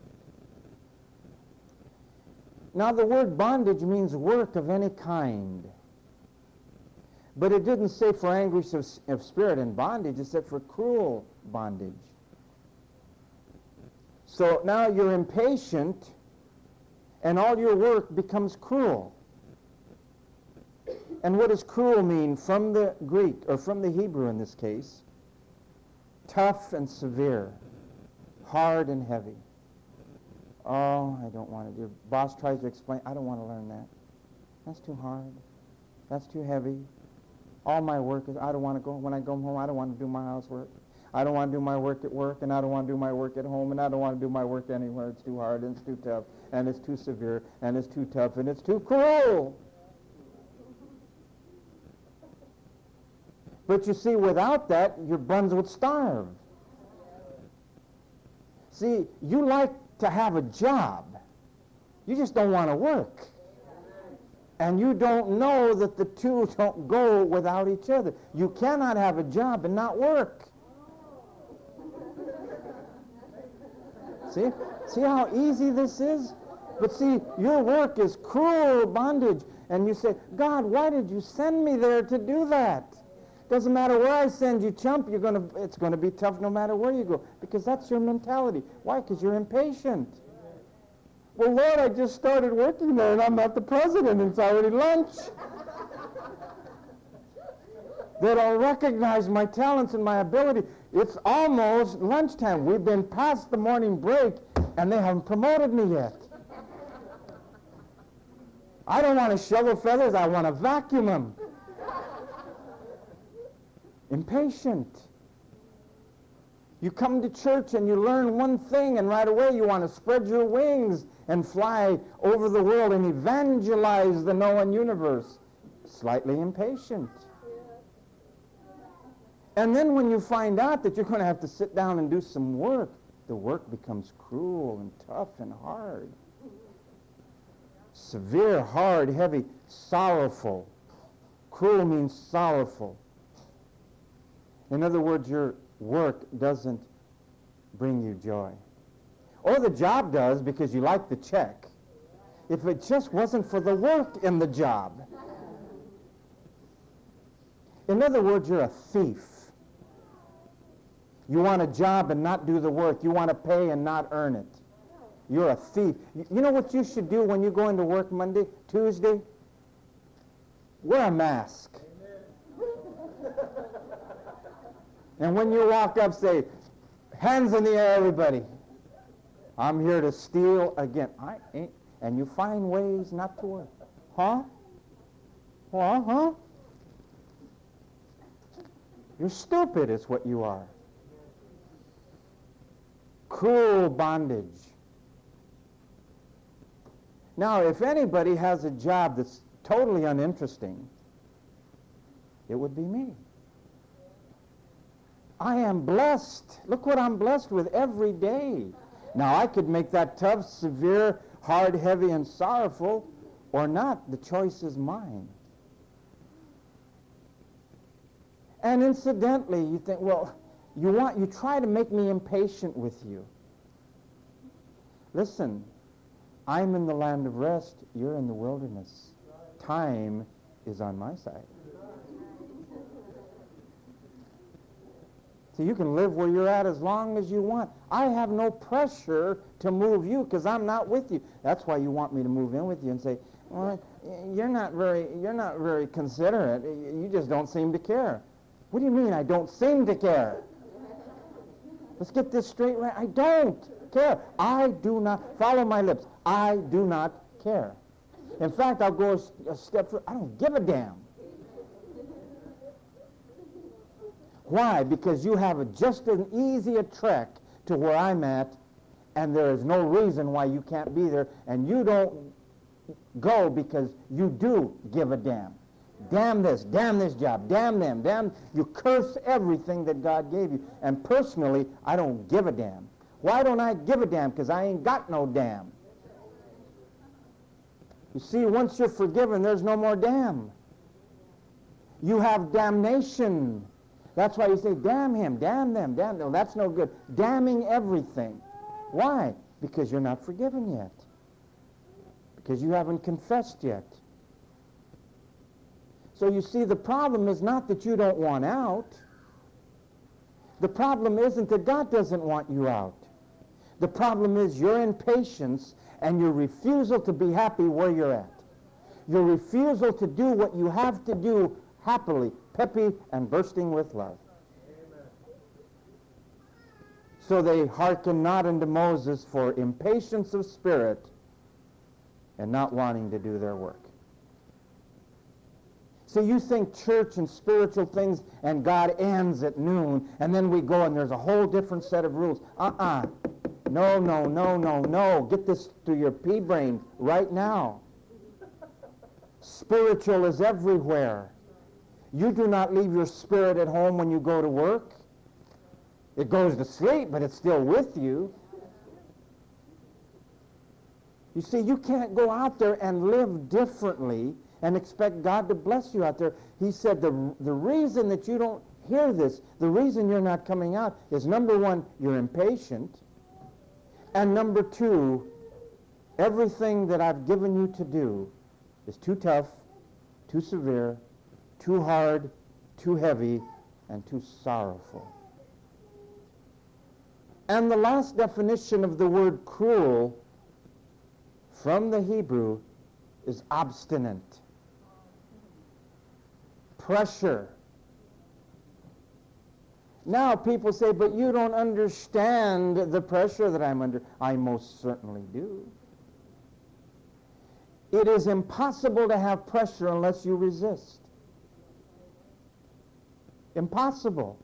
Now, the word bondage means work of any kind. But it didn't say for anguish of spirit and bondage. It said for cruel bondage. So now you're impatient, and all your work becomes cruel. And what does cruel mean from the Greek, or from the Hebrew in this case? Tough and severe, hard and heavy. Oh, I don't want to. Your boss tries to explain, I don't want to learn that. That's too hard. That's too heavy. All my work is, I don't want to go, when I go home, I don't want to do my housework. I don't want to do my work at work, and I don't want to do my work at home, and I don't want to do my work anywhere. It's too hard, and it's too tough, and it's too severe, and it's too tough, and it's too cruel. But you see, without that, your buns would starve. See, you like to have a job. You just don't want to work. And you don't know that the two don't go without each other. You cannot have a job and not work. See how easy this is? But see, your work is cruel bondage. And you say, God, why did you send me there to do that? Doesn't matter where I send you, chump, it's going to be tough no matter where you go. Because that's your mentality. Why? Because you're impatient. Well, Lord, I just started working there, and I'm not the president, and it's already lunch. They don't recognize my talents and my ability. It's almost lunchtime. We've been past the morning break, and they haven't promoted me yet. I don't want to shovel feathers. I want to vacuum them. Impatient. You come to church and you learn one thing, and right away you want to spread your wings and fly over the world and evangelize the known universe. Slightly impatient. And then when you find out that you're going to have to sit down and do some work, the work becomes cruel and tough and hard. severe, hard, heavy, sorrowful. Cruel means sorrowful. In other words, your work doesn't bring you joy. Or the job does because you like the check. If it just wasn't for the work in the job. In other words, you're a thief. You want a job and not do the work. You want to pay and not earn it. You're a thief. You know what you should do when you go into work Monday, Tuesday? Wear a mask. And when you walk up, say, hands in the air, everybody. I'm here to steal again. I ain't. And you find ways not to work. Huh? Huh? You're stupid is what you are. Cruel bondage. Now, if anybody has a job that's totally uninteresting, it would be me. I am blessed. Look what I'm blessed with every day. Now, I could make that tough, severe, hard, heavy, and sorrowful, or not. The choice is mine. And incidentally, you think, well, you try to make me impatient with you. Listen, I'm in the land of rest. You're in the wilderness. Time is on my side. So you can live where you're at as long as you want. I have no pressure to move you because I'm not with you. That's why you want me to move in with you and say, well, you're not very considerate. You just don't seem to care. What do you mean I don't seem to care? Let's get this straight right. I don't care. I do not, follow my lips, I do not care. In fact, I'll go a step further. I don't give a damn. Why? Because you have just an easy a trek to where I'm at, and there is no reason why you can't be there, and you don't go because you do give a damn. Damn this job, damn them, damn. You curse everything that God gave you. And personally, I don't give a damn. Why don't I give a damn? Because I ain't got no damn. You see, once you're forgiven, there's no more damn. You have damnation. That's why you say, damn him, damn them, damn them. That's no good. Damning everything. Why? Because you're not forgiven yet. Because you haven't confessed yet. So you see, the problem is not that you don't want out. The problem isn't that God doesn't want you out. The problem is your impatience and your refusal to be happy where you're at. Your refusal to do what you have to do happily, peppy, and bursting with love. Amen. So they hearken not unto Moses for impatience of spirit and not wanting to do their work. So you think church and spiritual things and God ends at noon, and then we go and there's a whole different set of rules. No. Get this through your pea brain right now. Spiritual is everywhere. You do not leave your spirit at home when you go to work. It goes to sleep, but it's still with you. You see, you can't go out there and live differently and expect God to bless you out there. He said the reason that you don't hear this, the reason you're not coming out is, number one, you're impatient. And number two, everything that I've given you to do is too tough, too severe, too hard, too heavy, and too sorrowful. And the last definition of the word cruel from the Hebrew is obstinate. Pressure. Now people say, but you don't understand the pressure that I'm under. I most certainly do. It is impossible to have pressure unless you resist. Impossible.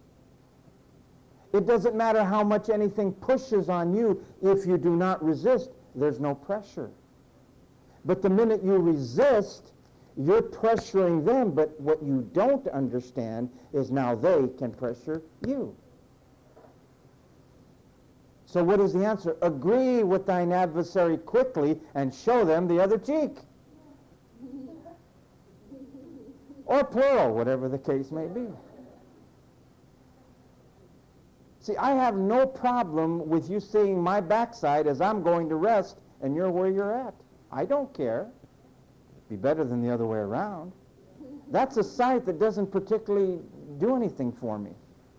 It doesn't matter how much anything pushes on you. If you do not resist, there's no pressure. But the minute you resist, you're pressuring them. But what you don't understand is now they can pressure you. So what is the answer? Agree with thine adversary quickly and show them the other cheek. Or plural, whatever the case may be. See, I have no problem with you seeing my backside as I'm going to rest and you're where you're at. I don't care. Be better than the other way around. That's a sight that doesn't particularly do anything for me.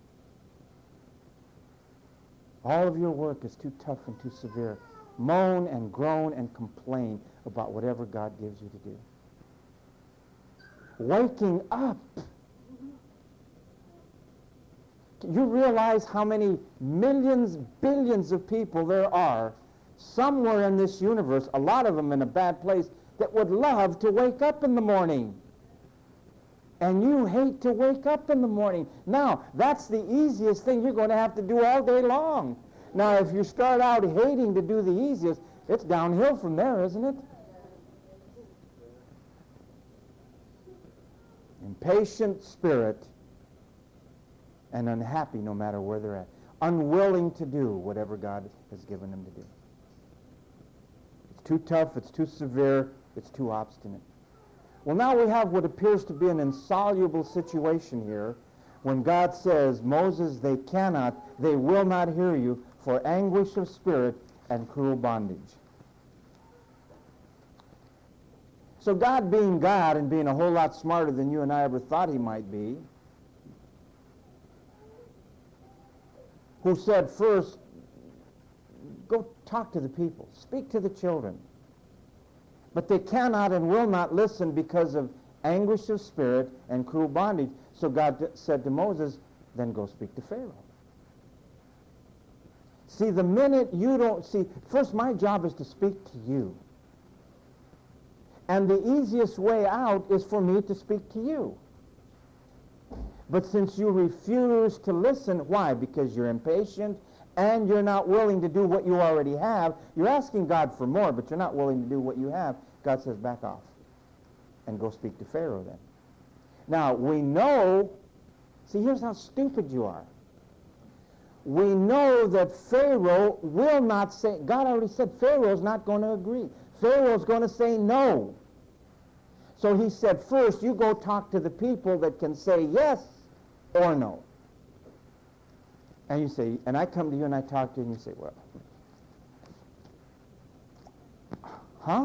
All of your work is too tough and too severe. Moan and groan and complain about whatever God gives you to do. Waking up. You realize how many millions, billions of people there are somewhere in this universe, a lot of them in a bad place, that would love to wake up in the morning. And you hate to wake up in the morning. Now, that's the easiest thing you're going to have to do all day long. Now, if you start out hating to do the easiest, it's downhill from there, isn't it? Impatient spirit and unhappy no matter where they're at. Unwilling to do whatever God has given them to do. It's too tough, it's too severe, it's too obstinate. Well, now we have what appears to be an insoluble situation here when God says, Moses, they will not hear you for anguish of spirit and cruel bondage. So God being God and being a whole lot smarter than you and I ever thought he might be, who said first, go talk to the people, speak to the children. But they cannot and will not listen because of anguish of spirit and cruel bondage. So God said to Moses, then go speak to Pharaoh. See, the minute you don't see, first my job is to speak to you. And the easiest way out is for me to speak to you. But since you refuse to listen, why? Because you're impatient and you're not willing to do what you already have. You're asking God for more, but you're not willing to do what you have. God says, back off and go speak to Pharaoh then. Now, we know, see, here's how stupid you are. We know that Pharaoh will not say, God already said Pharaoh's not going to agree. Pharaoh's going to say no. So he said, first, you go talk to the people that can say yes or no. And you say, and I come to you and I talk to you and you say, well, huh?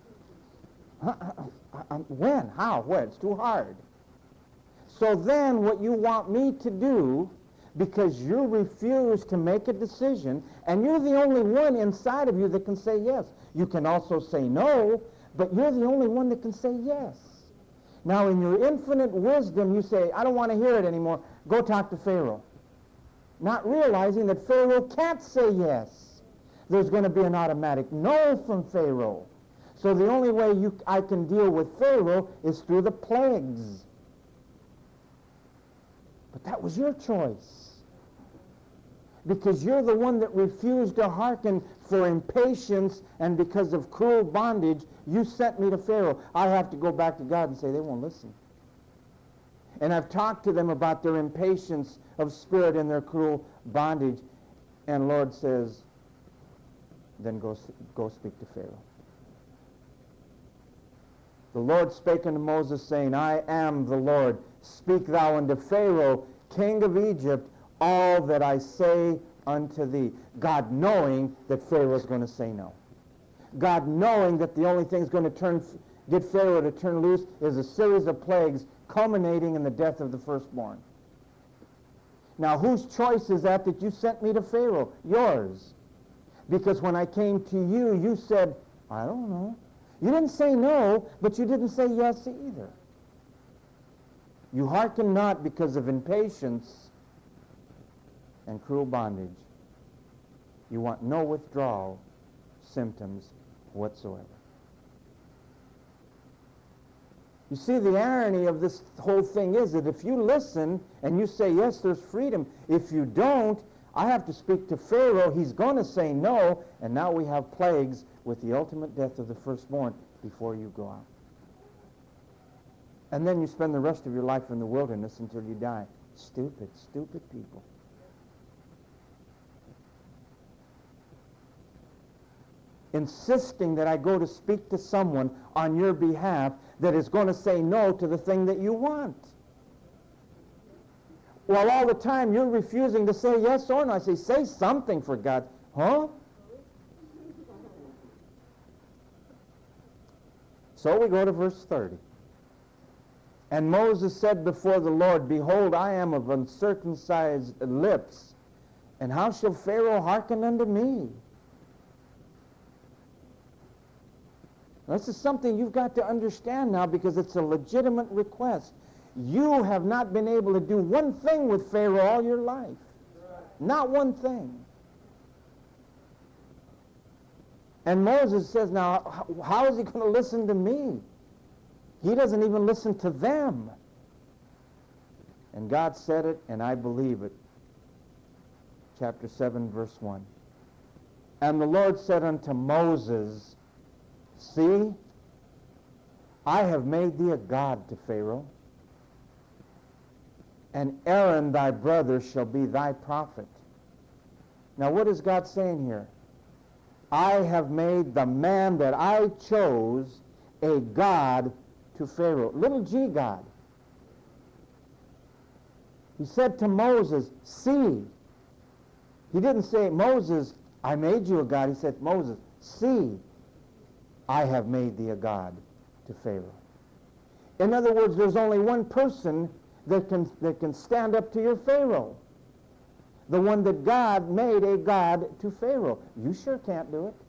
When? How? When? It's too hard. So then what you want me to do, because you refuse to make a decision, and you're the only one inside of you that can say yes. You can also say no, but you're the only one that can say yes. Now in your infinite wisdom, you say, I don't want to hear it anymore. Go talk to Pharaoh. Not realizing that Pharaoh can't say yes. There's going to be an automatic no from Pharaoh. So the only way I can deal with Pharaoh is through the plagues. But that was your choice. Because you're the one that refused to hearken for impatience, and because of cruel bondage, you sent me to Pharaoh. I have to go back to God and say they won't listen. And I've talked to them about their impatience of spirit and their cruel bondage. And Lord says, then go speak to Pharaoh. The Lord spake unto Moses, saying, I am the Lord. Speak thou unto Pharaoh, king of Egypt, all that I say unto thee. God knowing that Pharaoh is going to say no. God knowing that the only thing that's going to get Pharaoh to turn loose is a series of plagues culminating in the death of the firstborn. Now, whose choice is that you sent me to Pharaoh? Yours. Because when I came to you, you said, I don't know. You didn't say no, but you didn't say yes either. You hearken not because of impatience and cruel bondage. You want no withdrawal symptoms whatsoever. You see, the irony of this whole thing is that if you listen and you say, yes, there's freedom. If you don't, I have to speak to Pharaoh. He's going to say no. And now we have plagues with the ultimate death of the firstborn before you go out. And then you spend the rest of your life in the wilderness until you die. Stupid, stupid people. insisting that I go to speak to someone on your behalf that is going to say no to the thing that you want. Well, all the time you're refusing to say yes or no. I say something for God. Huh? So we go to verse 30. And Moses said before the Lord, Behold, I am of uncircumcised lips, and how shall Pharaoh hearken unto me? This is something you've got to understand now, because it's a legitimate request. You have not been able to do one thing with Pharaoh all your life. Not one thing. And Moses says, now, how is he going to listen to me? He doesn't even listen to them. And God said it, and I believe it. Chapter 7, verse 1. And the Lord said unto Moses, See, I have made thee a god to Pharaoh, and Aaron thy brother shall be thy prophet. Now what is God saying here? I have made the man that I chose a god to Pharaoh. Little g God. He said to Moses, see. He didn't say, Moses, I made you a god. He said, Moses, see, I have made thee a god to Pharaoh. In other words, there's only one person that can stand up to your Pharaoh. The one that God made a god to Pharaoh. You sure can't do it.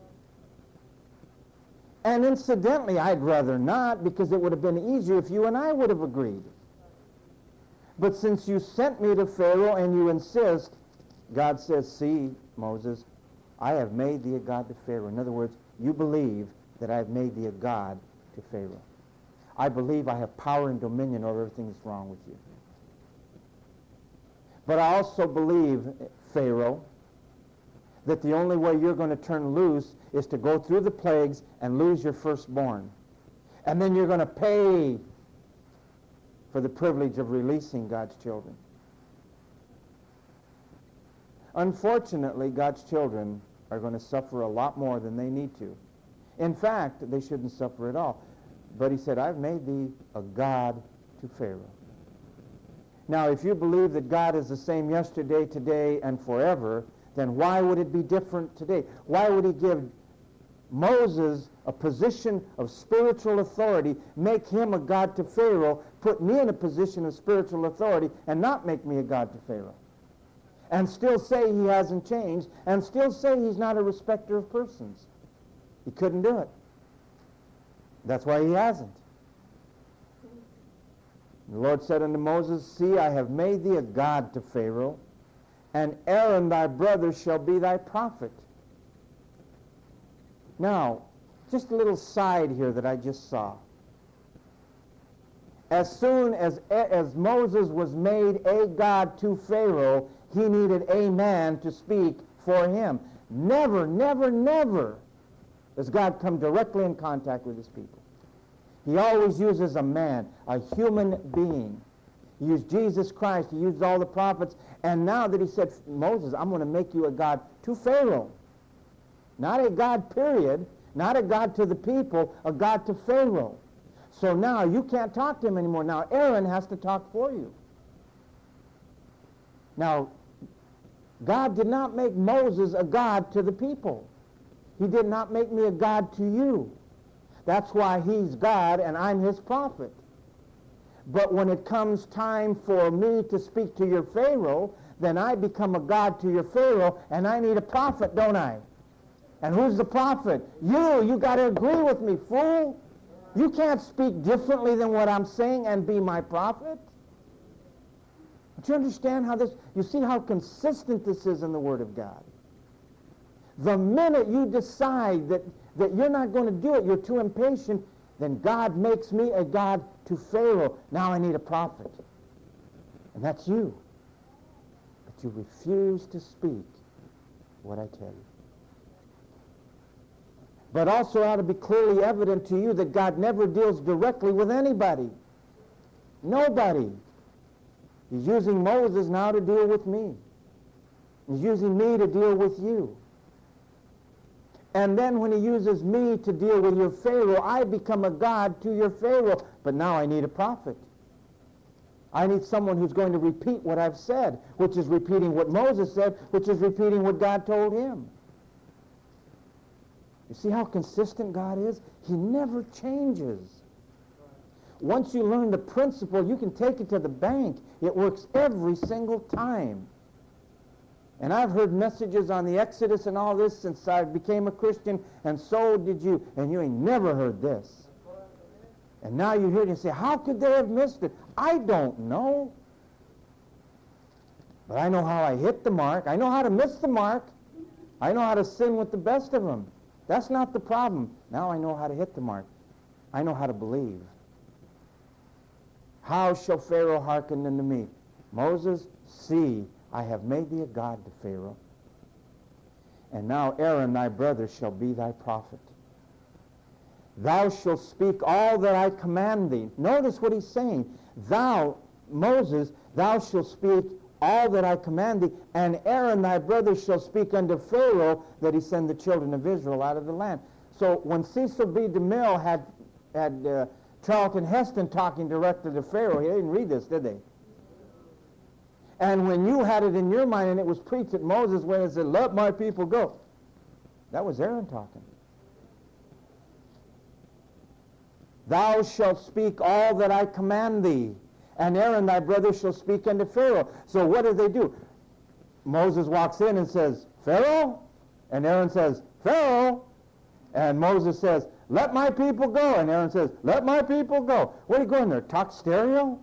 And incidentally, I'd rather not, because it would have been easier if you and I would have agreed. But since you sent me to Pharaoh and you insist, God says, see, Moses, I have made thee a god to Pharaoh. In other words, you believe that I have made thee a god to Pharaoh. I believe I have power and dominion over everything that's wrong with you. But I also believe, Pharaoh, that the only way you're going to turn loose is to go through the plagues and lose your firstborn. And then you're going to pay for the privilege of releasing God's children. Unfortunately, God's children are going to suffer a lot more than they need to. In fact, they shouldn't suffer at all. But he said, I've made thee a god to Pharaoh. Now, if you believe that God is the same yesterday, today, and forever, then why would it be different today? Why would he give Moses a position of spiritual authority, make him a god to Pharaoh, put me in a position of spiritual authority, and not make me a god to Pharaoh? And still say he hasn't changed, and still say he's not a respecter of persons. He couldn't do it. That's why he hasn't. The Lord said unto Moses, See, I have made thee a god to Pharaoh, and Aaron thy brother shall be thy prophet. Now, just a little side here that I just saw. As soon as Moses was made a god to Pharaoh, he needed a man to speak for him. Never, never, never does God come directly in contact with his people. He always uses a man, a human being. He used Jesus Christ. He used all the prophets. And now that he said, Moses, I'm going to make you a god to Pharaoh. Not a god, period. Not a god to the people, a god to Pharaoh. So now you can't talk to him anymore. Now Aaron has to talk for you. Now, God did not make Moses a god to the people. He did not make me a god to you. That's why he's God and I'm his prophet. But when it comes time for me to speak to your Pharaoh, then I become a god to your Pharaoh, and I need a prophet, don't I? And who's the prophet? You got to agree with me, fool. You can't speak differently than what I'm saying and be my prophet. Don't you understand how this, you see how consistent this is in the Word of God. The minute you decide that you're not going to do it, you're too impatient, then God makes me a god to Pharaoh. Now I need a prophet. And that's you. But you refuse to speak what I tell you. But also ought to be clearly evident to you that God never deals directly with anybody. Nobody. He's using Moses now to deal with me. He's using me to deal with you. And then when he uses me to deal with your Pharaoh, I become a god to your Pharaoh. But now I need a prophet. I need someone who's going to repeat what I've said, which is repeating what Moses said, which is repeating what God told him. You see how consistent God is? He never changes. Once you learn the principle, you can take it to the bank. It works every single time. And I've heard messages on the Exodus and all this since I became a Christian, and so did you. And you ain't never heard this. And now you hear it and say, how could they have missed it? I don't know. But I know how I hit the mark. I know how to miss the mark. I know how to sin with the best of them. That's not the problem. Now I know how to hit the mark. I know how to believe. How shall Pharaoh hearken unto me? Moses, see, I have made thee a god to Pharaoh. And now Aaron thy brother shall be thy prophet. Thou shalt speak all that I command thee. Notice what he's saying. Thou, Moses, thou shalt speak all that I command thee, and Aaron thy brother shall speak unto Pharaoh that he send the children of Israel out of the land. So when Cecil B. DeMille had Charlton Heston talking directly to Pharaoh, he didn't read this, did they? And when you had it in your mind and it was preached at Moses when it said, let my people go, that was Aaron talking. Thou shalt speak all that I command thee, and Aaron thy brother shall speak unto Pharaoh. So what do they do? Moses walks in and says, Pharaoh? And Aaron says, Pharaoh? And Moses says, let my people go. And Aaron says, let my people go. What are you going there, talk stereo?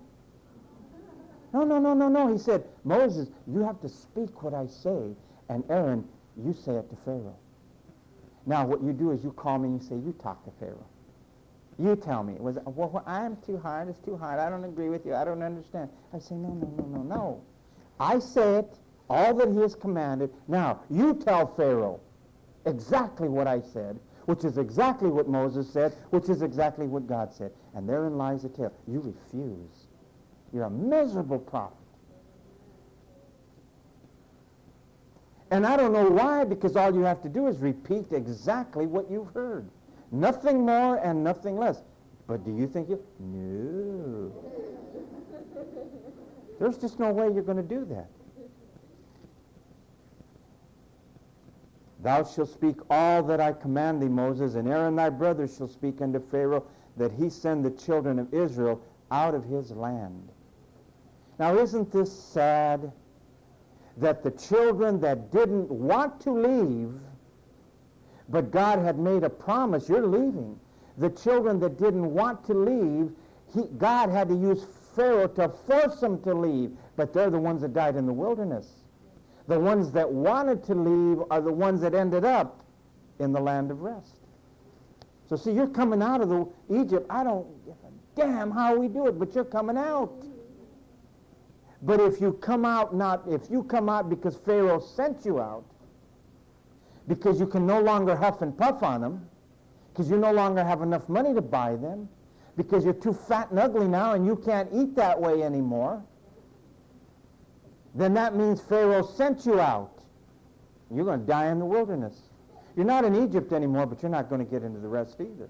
No. He said, Moses, you have to speak what I say, and Aaron, you say it to Pharaoh. Now what you do is you call me and you say, you talk to Pharaoh. You tell me. Well, I'm too hard. It's too hard. I don't agree with you. I don't understand. I say, no. I say it, all that he has commanded. Now, you tell Pharaoh exactly what I said, which is exactly what Moses said, which is exactly what God said. And therein lies the tale. You refuse. You're a miserable prophet. And I don't know why, because all you have to do is repeat exactly what you've heard. Nothing more and nothing less. But do you think you? No. There's just no way you're going to do that. Thou shalt speak all that I command thee, Moses, and Aaron thy brother shall speak unto Pharaoh, that he send the children of Israel out of his land. Now isn't this sad that the children that didn't want to leave, but God had made a promise, you're leaving. The children that didn't want to leave, God had to use Pharaoh to force them to leave. But they're the ones that died in the wilderness. The ones that wanted to leave are the ones that ended up in the land of rest. So see, you're coming out of Egypt. I don't give a damn how we do it, but you're coming out. But if you come out because Pharaoh sent you out, because you can no longer huff and puff on them, because you no longer have enough money to buy them, because you're too fat and ugly now and you can't eat that way anymore, then that means Pharaoh sent you out. You're going to die in the wilderness. You're not in Egypt anymore, but you're not going to get into the rest either.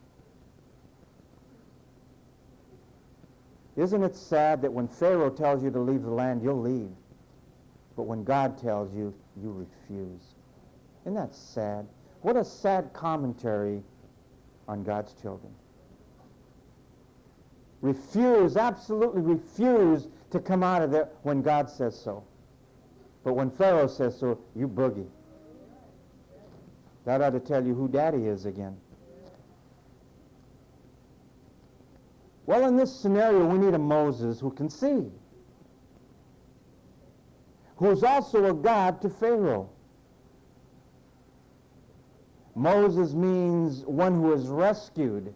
Isn't it sad that when Pharaoh tells you to leave the land, you'll leave, but when God tells you, you refuse? Isn't that sad? What a sad commentary on God's children. Refuse, absolutely refuse to come out of there when God says so. But when Pharaoh says so, you boogie. That ought to tell you who Daddy is again. Well, in this scenario, we need a Moses who can see, who's also a God to Pharaoh. Moses means one who is rescued,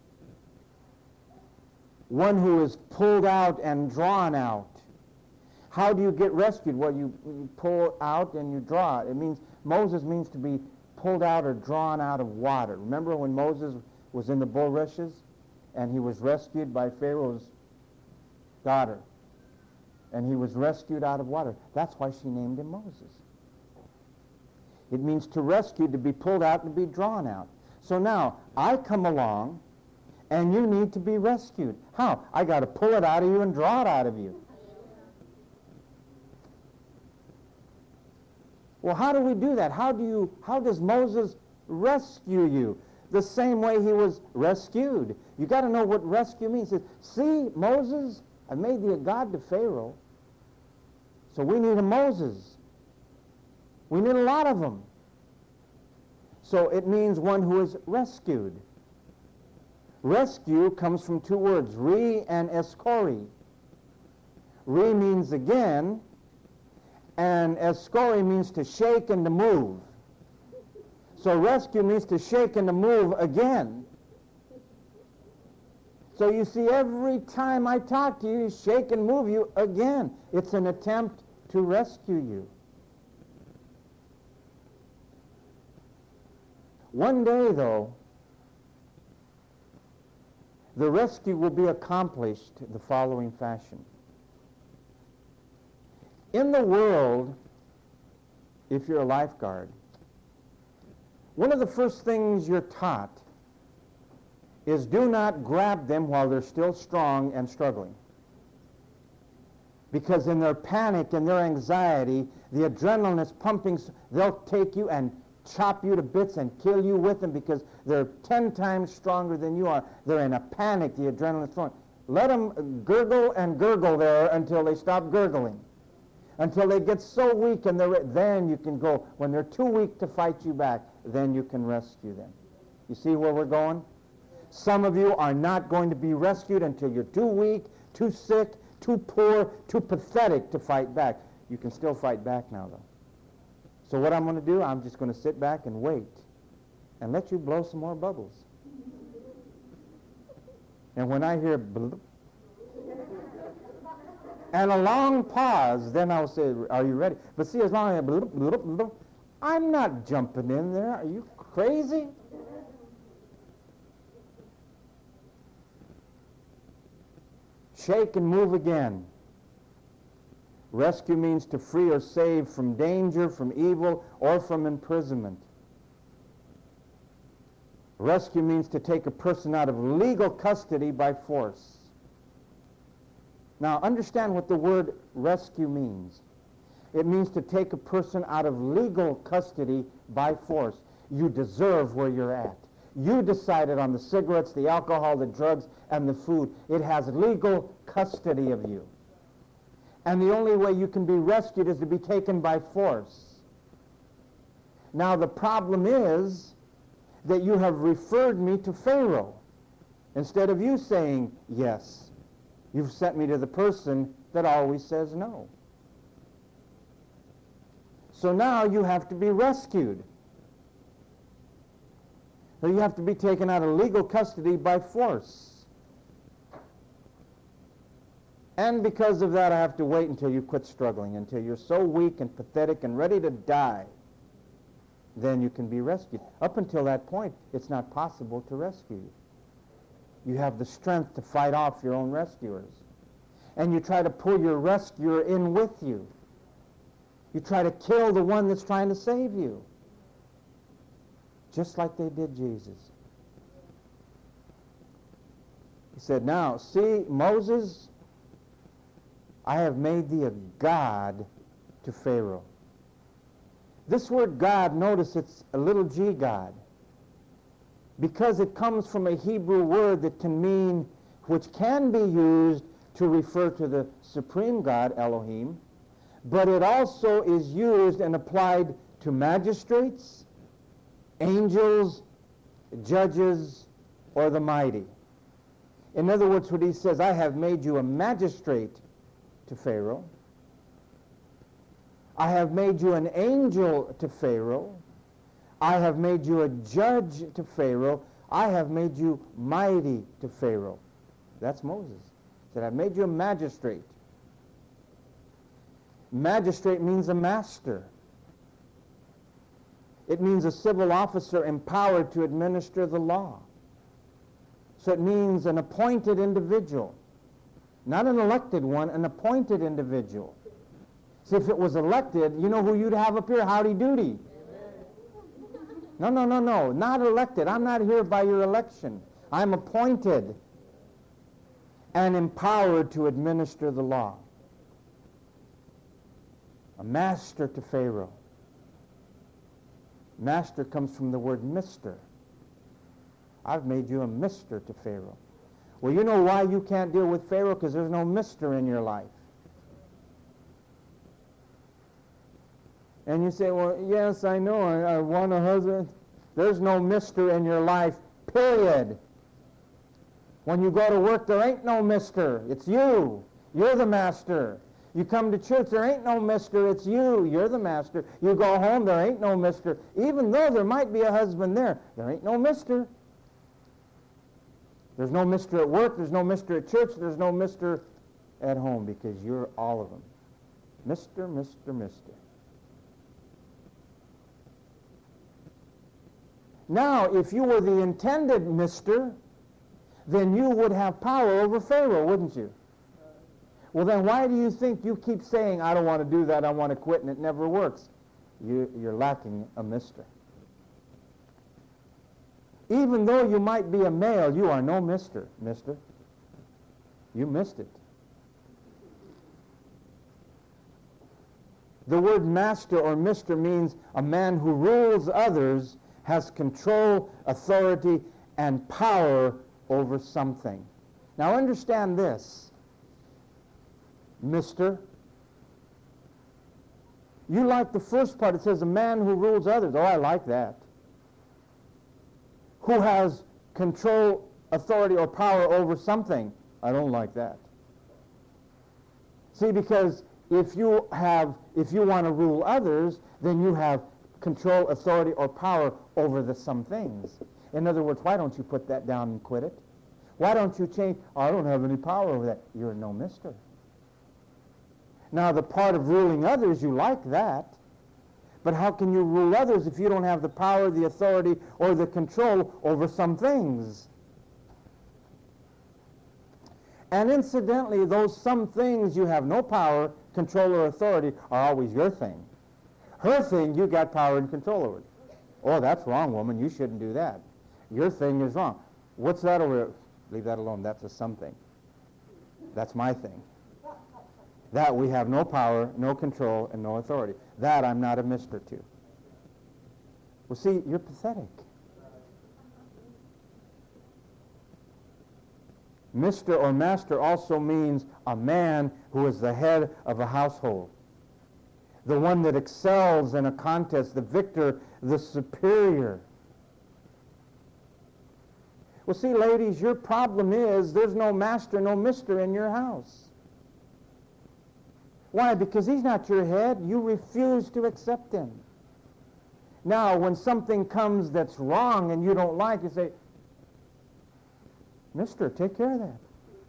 one who is pulled out and drawn out. How do you get rescued? Well, you pull out and you draw it. Moses means to be pulled out or drawn out of water. Remember when Moses was in the bulrushes and he was rescued by Pharaoh's daughter, and he was rescued out of water? That's why she named him Moses. It means to rescue, to be pulled out, to be drawn out. So now, I come along, and you need to be rescued. How? I got to pull it out of you and draw it out of you. Well, how do we do that? How does Moses rescue you? The same way he was rescued. You got to know what rescue means. He says, see, Moses, I made thee a god to Pharaoh. So we need a Moses. We need a lot of them. So it means one who is rescued. Rescue comes from two words, re and eskori. Re means again, and eskori means to shake and to move. So rescue means to shake and to move again. So you see, every time I talk to you, shake and move you again. It's an attempt to rescue you. One day, though, the rescue will be accomplished the following fashion. In the world, if you're a lifeguard, one of the first things you're taught is do not grab them while they're still strong and struggling. Because in their panic and their anxiety, the adrenaline is pumping, they'll take you and chop you to bits and kill you with them because they're 10 times stronger than you are. They're in a panic, the adrenaline is flowing. Let them gurgle and gurgle there until they stop gurgling. Until they get so weak, and then you can go. When they're too weak to fight you back, then you can rescue them. You see where we're going? Some of you are not going to be rescued until you're too weak, too sick, too poor, too pathetic to fight back. You can still fight back now, though. So what I'm going to do, I'm just going to sit back and wait and let you blow some more bubbles. And when I hear bloop, and a long pause, then I'll say, are you ready? But see, as long as I hear bloop, bloop, bloop, I'm not jumping in there. Are you crazy? Shake and move again. Rescue means to free or save from danger, from evil, or from imprisonment. Rescue means to take a person out of legal custody by force. Now, understand what the word rescue means. It means to take a person out of legal custody by force. You deserve where you're at. You decided on the cigarettes, the alcohol, the drugs, and the food. It has legal custody of you. And the only way you can be rescued is to be taken by force. Now, the problem is that you have referred me to Pharaoh. Instead of you saying yes, you've sent me to the person that always says no. So now you have to be rescued. So you have to be taken out of legal custody by force. And because of that, I have to wait until you quit struggling, until you're so weak and pathetic and ready to die. Then you can be rescued. Up until that point, it's not possible to rescue you. You have the strength to fight off your own rescuers. And you try to pull your rescuer in with you. You try to kill the one that's trying to save you. Just like they did Jesus. He said, now, see, Moses, I have made thee a god to Pharaoh. This word God, notice it's a little g God. Because it comes from a Hebrew word that can mean, which can be used to refer to the supreme God, Elohim, but it also is used and applied to magistrates, angels, judges, or the mighty. In other words, what he says, I have made you a magistrate to Pharaoh. I have made you an angel to Pharaoh. I have made you a judge to Pharaoh. I have made you mighty to Pharaoh. That's Moses. He said, I've made you a magistrate. Magistrate means a master. It means a civil officer empowered to administer the law. So it means an appointed individual. Not an elected one, an appointed individual. See, if it was elected, you know who you'd have up here? Howdy Doody. Amen. No, no, no, no. Not elected. I'm not here by your election. I'm appointed and empowered to administer the law. A master to Pharaoh. Master comes from the word mister. I've made you a mister to Pharaoh. Well, you know why you can't deal with Pharaoh? Because there's no mister in your life. And you say, well, yes, I know, I want a husband. There's no mister in your life, period. When you go to work, there ain't no mister. It's you. You're the master. You come to church, there ain't no mister. It's you. You're the master. You go home, there ain't no mister. Even though there might be a husband there ain't no mister. There's no mister at work. There's no mister at church. There's no mister at home, because you're all of them. Mister, mister, mister. Now, if you were the intended mister, then you would have power over Pharaoh, wouldn't you? Well, then why do you think you keep saying, I don't want to do that, I want to quit, and it never works? You're lacking a mister. Even though you might be a male, you are no mister, mister. You missed it. The word master or mister means a man who rules others, has control, authority, and power over something. Now understand this, mister. You like the first part. It says a man who rules others. Oh, I like that. Who has control, authority, or power over something. I don't like that. See, because if you want to rule others, then you have control, authority, or power over the some things. In other words, why don't you put that down and quit it? Why don't you change? Oh, I don't have any power over that. You're no mister. Now, the part of ruling others, you like that. But how can you rule others if you don't have the power, the authority, or the control over some things? And incidentally, those some things you have no power, control, or authority are always your thing. Her thing, you got power and control over it. Oh, that's wrong, woman. You shouldn't do that. Your thing is wrong. What's that over there? Leave that alone. That's a something. That's my thing. That we have no power, no control, and no authority. That I'm not a mister to. Well, see, you're pathetic. Mister or master also means a man who is the head of a household. The one that excels in a contest, the victor, the superior. Well, see, ladies, your problem is there's no master, no mister in your house. Why? Because he's not your head. You refuse to accept him. Now, when something comes that's wrong and you don't like, you say, mister, take care of that.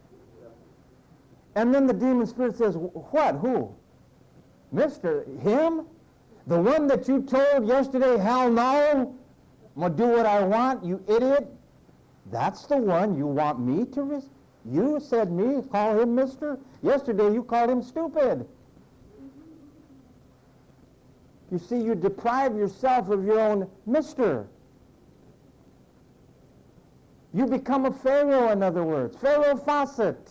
And then the demon spirit says, what? Who? Mister, him? The one that you told yesterday, hell no, I'm going to do what I want, you idiot? That's the one you want me to You said me, call him mister? Yesterday you called him stupid. You see, you deprive yourself of your own mister. You become a Pharaoh, in other words. Pharaoh Fawcett.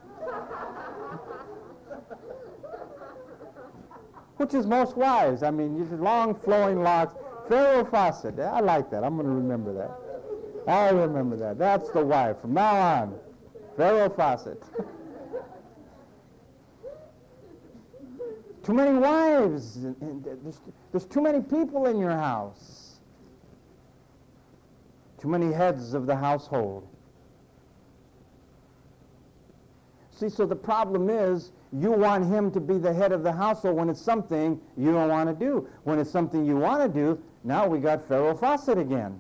Which is most wise. I mean, you long flowing locks. Pharaoh Fawcett. I like that. I'm going to remember that. I'll remember that. That's the wife. From now on, Pharaoh Fawcett. Too many wives. There's too many people in your house. Too many heads of the household. See, so the problem is you want him to be the head of the household when it's something you don't want to do. When it's something you want to do, now we got Pharaoh Fawcett again.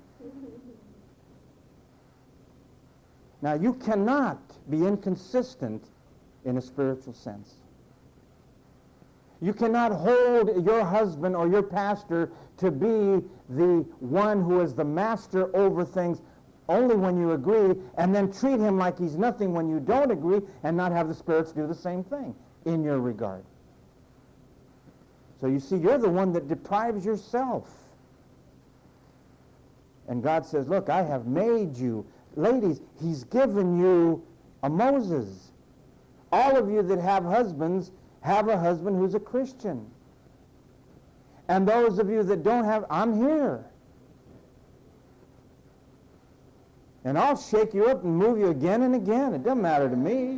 Now, you cannot be inconsistent in a spiritual sense. You cannot hold your husband or your pastor to be the one who is the master over things only when you agree, and then treat him like he's nothing when you don't agree, and not have the spirits do the same thing in your regard. So you see, you're the one that deprives yourself And God says, look, I have made you. Ladies, he's given you a Moses. All of you that have husbands, have a husband who's a Christian. And those of you that don't have, I'm here. And I'll shake you up and move you again and again. It doesn't matter to me.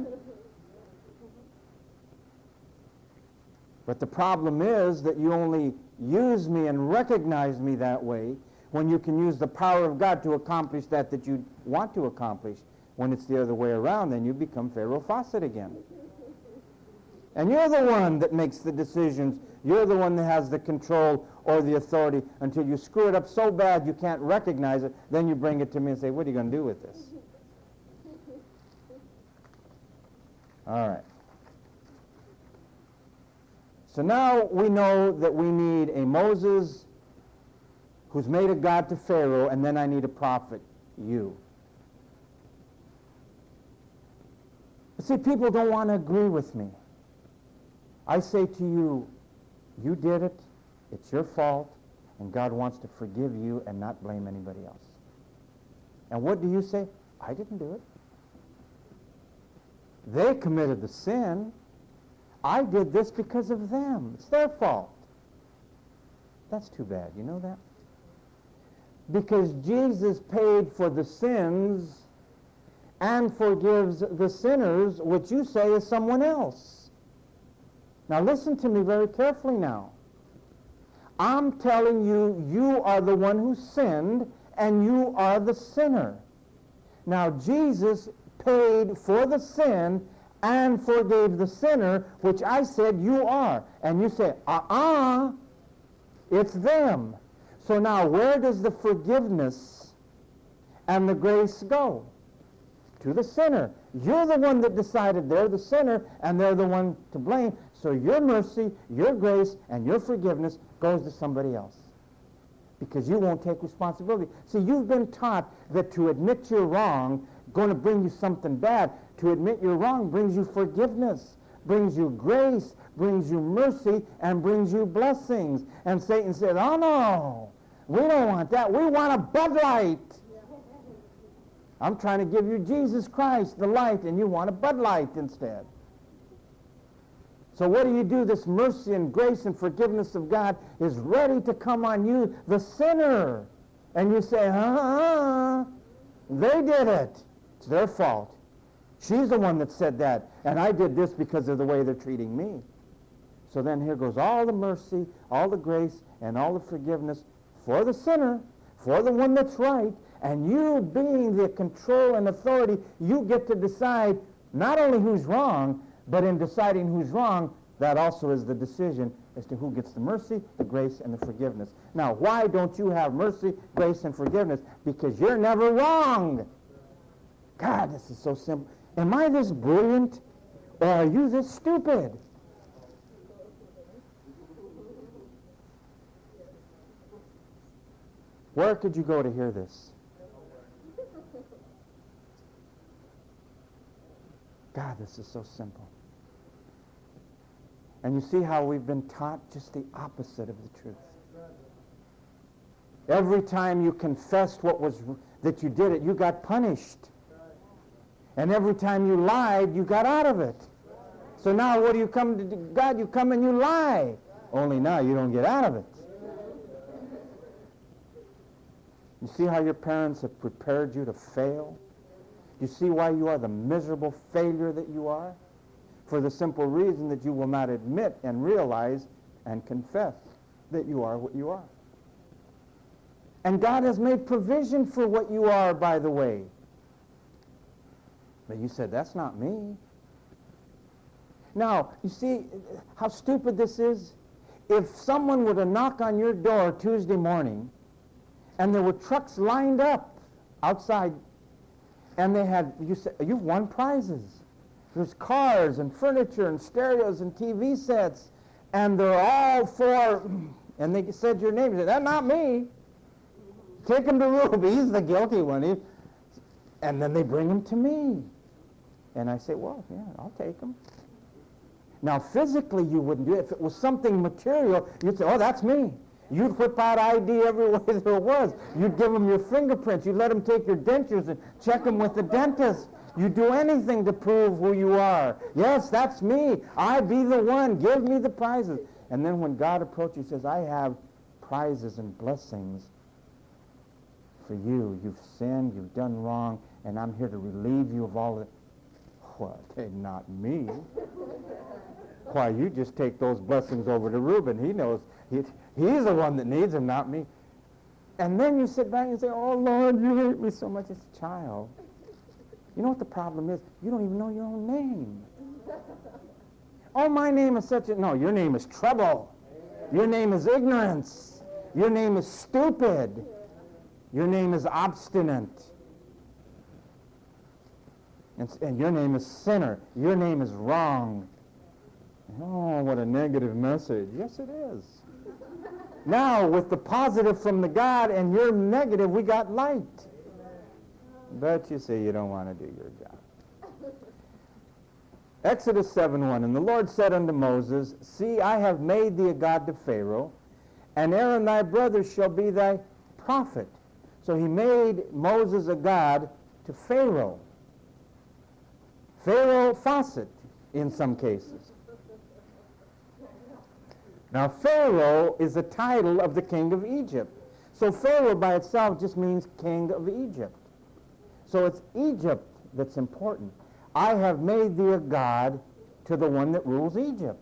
But the problem is that you only use me and recognize me that way when you can use the power of God to accomplish that you want to accomplish. When it's the other way around, then you become Pharaoh Fawcett again. And you're the one that makes the decisions. You're the one that has the control or the authority until you screw it up so bad you can't recognize it. Then you bring it to me and say, what are you going to do with this? All right. So now we know that we need a Moses who's made a God to Pharaoh, and then I need a prophet, you. But see, people don't want to agree with me. I say to you, you did it, it's your fault, and God wants to forgive you and not blame anybody else. And what do you say? I didn't do it. They committed the sin. I did this because of them. It's their fault. That's too bad. You know that? Because Jesus paid for the sins and forgives the sinners, which you say is someone else. Now listen to me very carefully now. I'm telling you, you are the one who sinned and you are the sinner. Now Jesus paid for the sin and forgave the sinner, which I said you are. And you say, it's them. So now where does the forgiveness and the grace go? To the sinner. You're the one that decided they're the sinner and they're the one to blame. So your mercy, your grace, and your forgiveness goes to somebody else. Because you won't take responsibility. See, you've been taught that to admit you're wrong going to bring you something bad. To admit you're wrong brings you forgiveness, brings you grace, brings you mercy, and brings you blessings. And Satan said, oh no, we don't want that. We want a Bud Light. I'm trying to give you Jesus Christ, the light, and you want a Bud Light instead. So what do? This mercy and grace and forgiveness of God is ready to come on you, the sinner. And you say, they did it. It's their fault. She's the one that said that, and I did this because of the way they're treating me. So then here goes all the mercy, all the grace, and all the forgiveness for the sinner, for the one that's right, and you being the control and authority, you get to decide not only who's wrong, but in deciding who's wrong, that also is the decision as to who gets the mercy, the grace, and the forgiveness. Now, why don't you have mercy, grace, and forgiveness? Because you're never wrong. God, this is so simple. Am I this brilliant, or are you this stupid? Where could you go to hear this? God, this is so simple. And you see how we've been taught just the opposite of the truth. Every time you confessed that you did it, you got punished. And every time you lied, you got out of it. So now what do you come to do? God, you come and you lie. Only now you don't get out of it. You see how your parents have prepared you to fail? You see why you are the miserable failure that you are? For the simple reason that you will not admit and realize and confess that you are what you are. And God has made provision for what you are, by the way. But you said, that's not me. Now, you see how stupid this is? If someone were to knock on your door Tuesday morning, and there were trucks lined up outside, and you've won prizes. There's cars and furniture and stereos and TV sets, and they're all for, and they said your name. You said, that's not me. Take him to Ruby. He's the guilty one. And then they bring him to me. And I say, well, yeah, I'll take him. Now, physically, you wouldn't do it. If it was something material, you'd say, oh, that's me. You'd whip out ID everywhere there was. You'd give them your fingerprints. You'd let them take your dentures and check them with the dentist. You'd do anything to prove who you are. Yes, that's me. I be the one. Give me the prizes. And then when God approaches, he says, I have prizes and blessings for you. You've sinned. You've done wrong. And I'm here to relieve you of all of it. What? Not me. Why, you just take those blessings over to Reuben. He knows. He's the one that needs them, not me. And then you sit back and say, oh, Lord, you hate me so much as a child. You know what the problem is? You don't even know your own name. Oh, my name is such a... No, your name is trouble. Your name is ignorance. Your name is stupid. Your name is obstinate. And your name is sinner. Your name is wrong. Oh, what a negative message. Yes, it is. Now, with the positive from the God and your negative, we got light. But you say you don't want to do your job. Exodus 7:1, and the Lord said unto Moses, see, I have made thee a god to Pharaoh, and Aaron thy brother shall be thy prophet. So he made Moses a god to Pharaoh. Pharaoh Fawcett, in some cases. Now, Pharaoh is a title of the king of Egypt. So Pharaoh by itself just means king of Egypt. So it's Egypt that's important. I have made thee a god to the one that rules Egypt.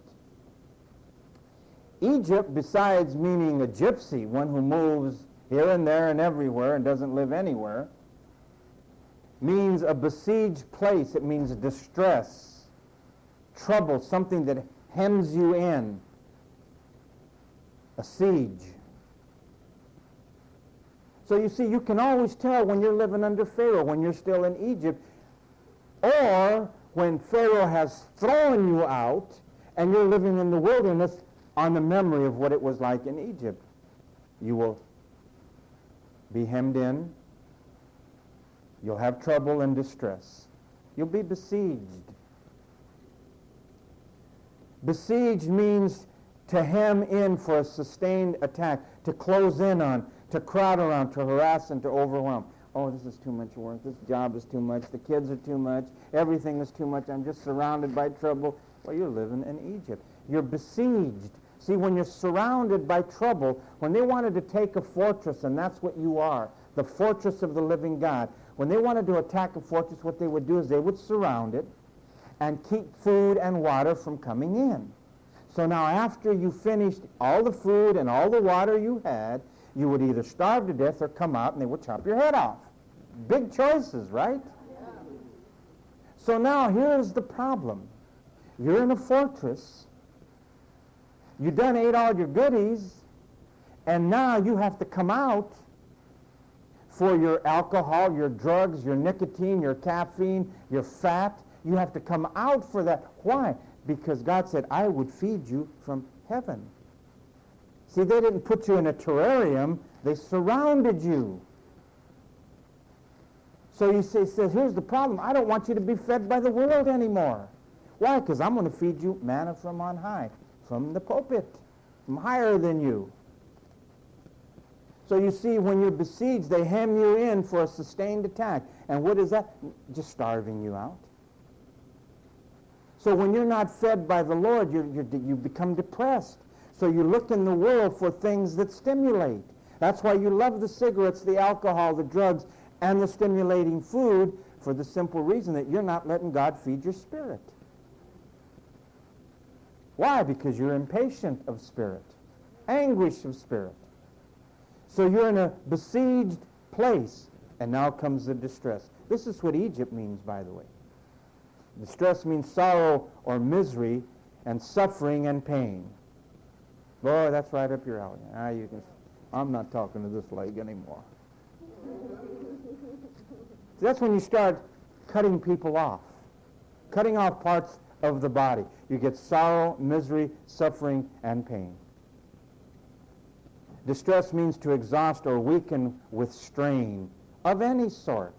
Egypt, besides meaning a gypsy, one who moves here and there and everywhere and doesn't live anywhere, means a besieged place. It means distress, trouble, something that hems you in. A siege. So you see, you can always tell when you're living under Pharaoh, when you're still in Egypt, or when Pharaoh has thrown you out and you're living in the wilderness on the memory of what it was like in Egypt. You will be hemmed in. You'll have trouble and distress. You'll be besieged. Besieged means to hem in for a sustained attack, to close in on, to crowd around, to harass and to overwhelm. Oh, this is too much work. This job is too much. The kids are too much. Everything is too much. I'm just surrounded by trouble. Well, you're living in Egypt. You're besieged. See, when you're surrounded by trouble, when they wanted to take a fortress, and that's what you are, the fortress of the living God, when they wanted to attack a fortress, what they would do is they would surround it and keep food and water from coming in. So now after you finished all the food and all the water you had, you would either starve to death or come out and they would chop your head off. Big choices, right? Yeah. So now here's the problem. You're in a fortress. You done ate all your goodies, and now you have to come out for your alcohol, your drugs, your nicotine, your caffeine, your fat. You have to come out for that. Why? Because God said, I would feed you from heaven. See, they didn't put you in a terrarium. They surrounded you. So he says, here's the problem. I don't want you to be fed by the world anymore. Why? Because I'm going to feed you manna from on high, from the pulpit, from higher than you. So you see, when you're besieged, they hem you in for a sustained attack. And what is that? Just starving you out. So when you're not fed by the Lord, you become depressed. So you look in the world for things that stimulate. That's why you love the cigarettes, the alcohol, the drugs, and the stimulating food, for the simple reason that you're not letting God feed your spirit. Why? Because you're impatient of spirit, anguish of spirit. So you're in a besieged place, and now comes the distress. This is what Egypt means, by the way. Distress means sorrow or misery and suffering and pain. Boy, that's right up your alley. I'm not talking to this leg anymore. See, that's when you start cutting people off, cutting off parts of the body. You get sorrow, misery, suffering, and pain. Distress means to exhaust or weaken with strain of any sort.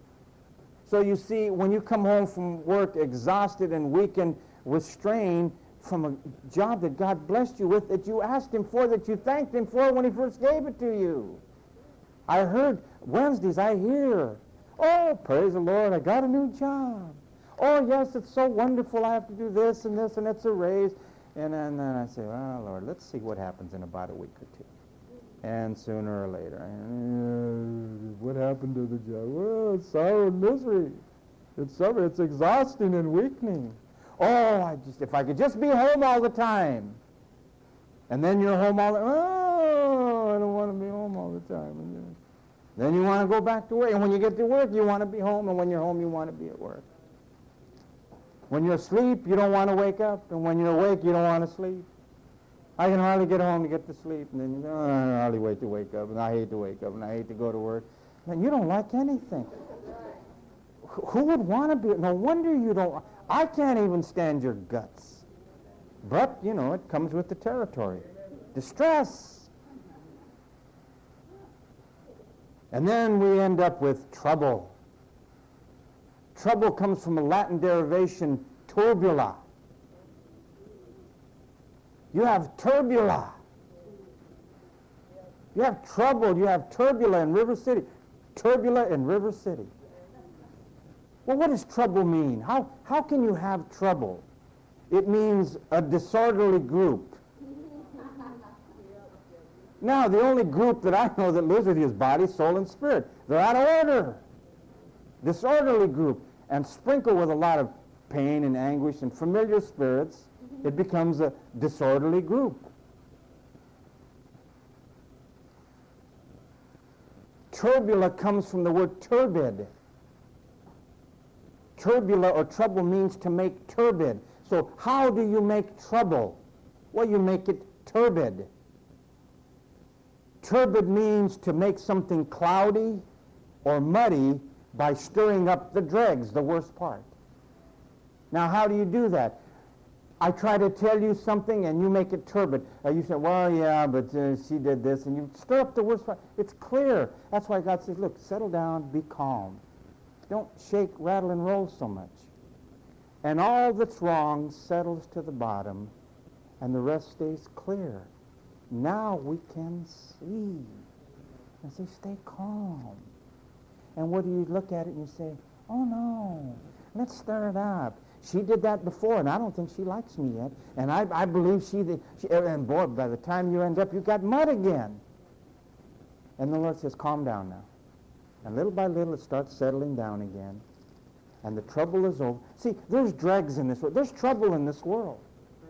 So you see, when you come home from work exhausted and weakened with strain, from a job that God blessed you with, that you asked Him for, that you thanked Him for when He first gave it to you. I heard Wednesdays, I hear, oh, praise the Lord, I got a new job. Oh, yes, it's so wonderful, I have to do this, and it's a raise. And then I say, well, Lord, let's see what happens in about a week or two. And sooner or later, what happened to the job? Well, it's sorrow and misery. It's exhausting and weakening. Oh, if I could just be home all the time. And then you're home all the time. Oh, I don't want to be home all the time. And then you want to go back to work. And when you get to work, you want to be home. And when you're home, you want to be at work. When you're asleep, you don't want to wake up. And when you're awake, you don't want to sleep. I can hardly get home to get to sleep. And then you go, oh, I hardly wait to wake up. And I hate to wake up. And I hate to go to work. And you don't like anything. Who would want to be? No wonder you don't. I can't even stand your guts. But, it comes with the territory. Distress. And then we end up with trouble. Trouble comes from a Latin derivation, turbula. You have turbula. You have trouble. You have turbula in River City. Turbula in River City. Well, what does trouble mean? How can you have trouble? It means a disorderly group. Now, the only group that I know that lives with you is body, soul, and spirit. They're out of order. Disorderly group. And sprinkled with a lot of pain and anguish and familiar spirits, it becomes a disorderly group. Turbula comes from the word turbid. Turbula or trouble means to make turbid. So how do you make trouble? Well, you make it turbid. Turbid means to make something cloudy or muddy by stirring up the dregs, the worst part. Now, how do you do that? I try to tell you something and you make it turbid. You say, well, yeah, but she did this, and you stir up the worst part. It's clear. That's why God says, look, settle down, be calm. Don't shake, rattle, and roll so much. And all that's wrong settles to the bottom, and the rest stays clear. Now we can see. And say, stay calm. And what do you look at it and you say, oh no, let's stir it up. She did that before, and I don't think she likes me yet. And I believe and boy, by the time you end up, you got mud again. And the Lord says, calm down now. And little by little, it starts settling down again. And the trouble is over. See, there's dregs in this world. There's trouble in this world.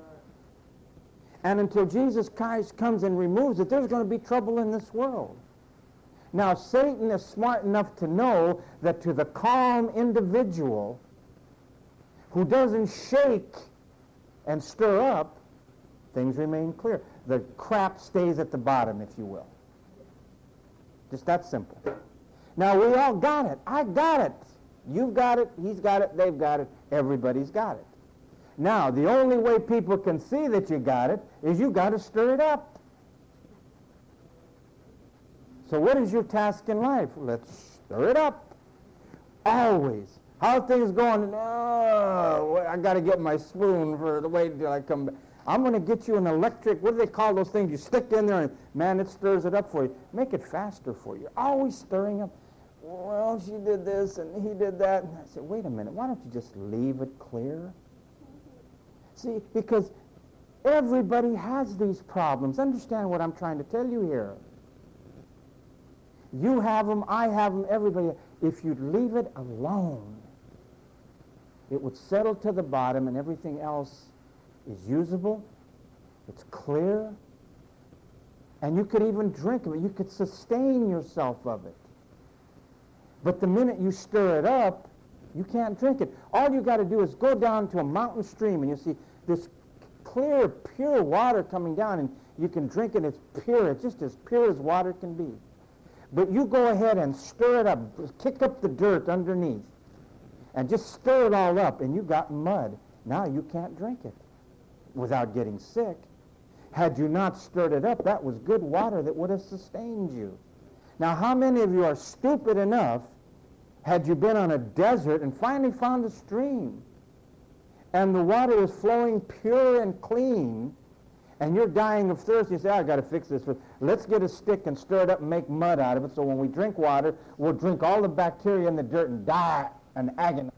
And until Jesus Christ comes and removes it, there's going to be trouble in this world. Now, Satan is smart enough to know that to the calm individual who doesn't shake and stir up, things remain clear. The crap stays at the bottom, if you will. Just that simple. Now, we all got it. I got it. You've got it. He's got it. They've got it. Everybody's got it. Now, the only way people can see that you got it is you got to stir it up. So what is your task in life? Let's stir it up. Always. How are things going? Oh, I got to get my spoon for the wait until I come back. I'm going to get you an electric, what do they call those things? You stick in there and, man, it stirs it up for you. Make it faster for you. Always stirring up. Well, she did this and he did that. And I said, wait a minute, why don't you just leave it clear? See, because everybody has these problems. Understand what I'm trying to tell you here. You have them, I have them, everybody. If you'd leave it alone, it would settle to the bottom and everything else is usable, it's clear, and you could even drink of it. You could sustain yourself of it. But the minute you stir it up, you can't drink it. All you got to do is go down to a mountain stream and you see this clear, pure water coming down, and you can drink it. It's pure. It's just as pure as water can be. But you go ahead and stir it up, kick up the dirt underneath, and just stir it all up, and you got mud. Now you can't drink it without getting sick. Had you not stirred it up, that was good water that would have sustained you. Now, how many of you are stupid enough, had you been on a desert and finally found a stream, and the water is flowing pure and clean, and you're dying of thirst, you say, I've got to fix this. Let's get a stick and stir it up and make mud out of it, so when we drink water, we'll drink all the bacteria in the dirt and die an agony.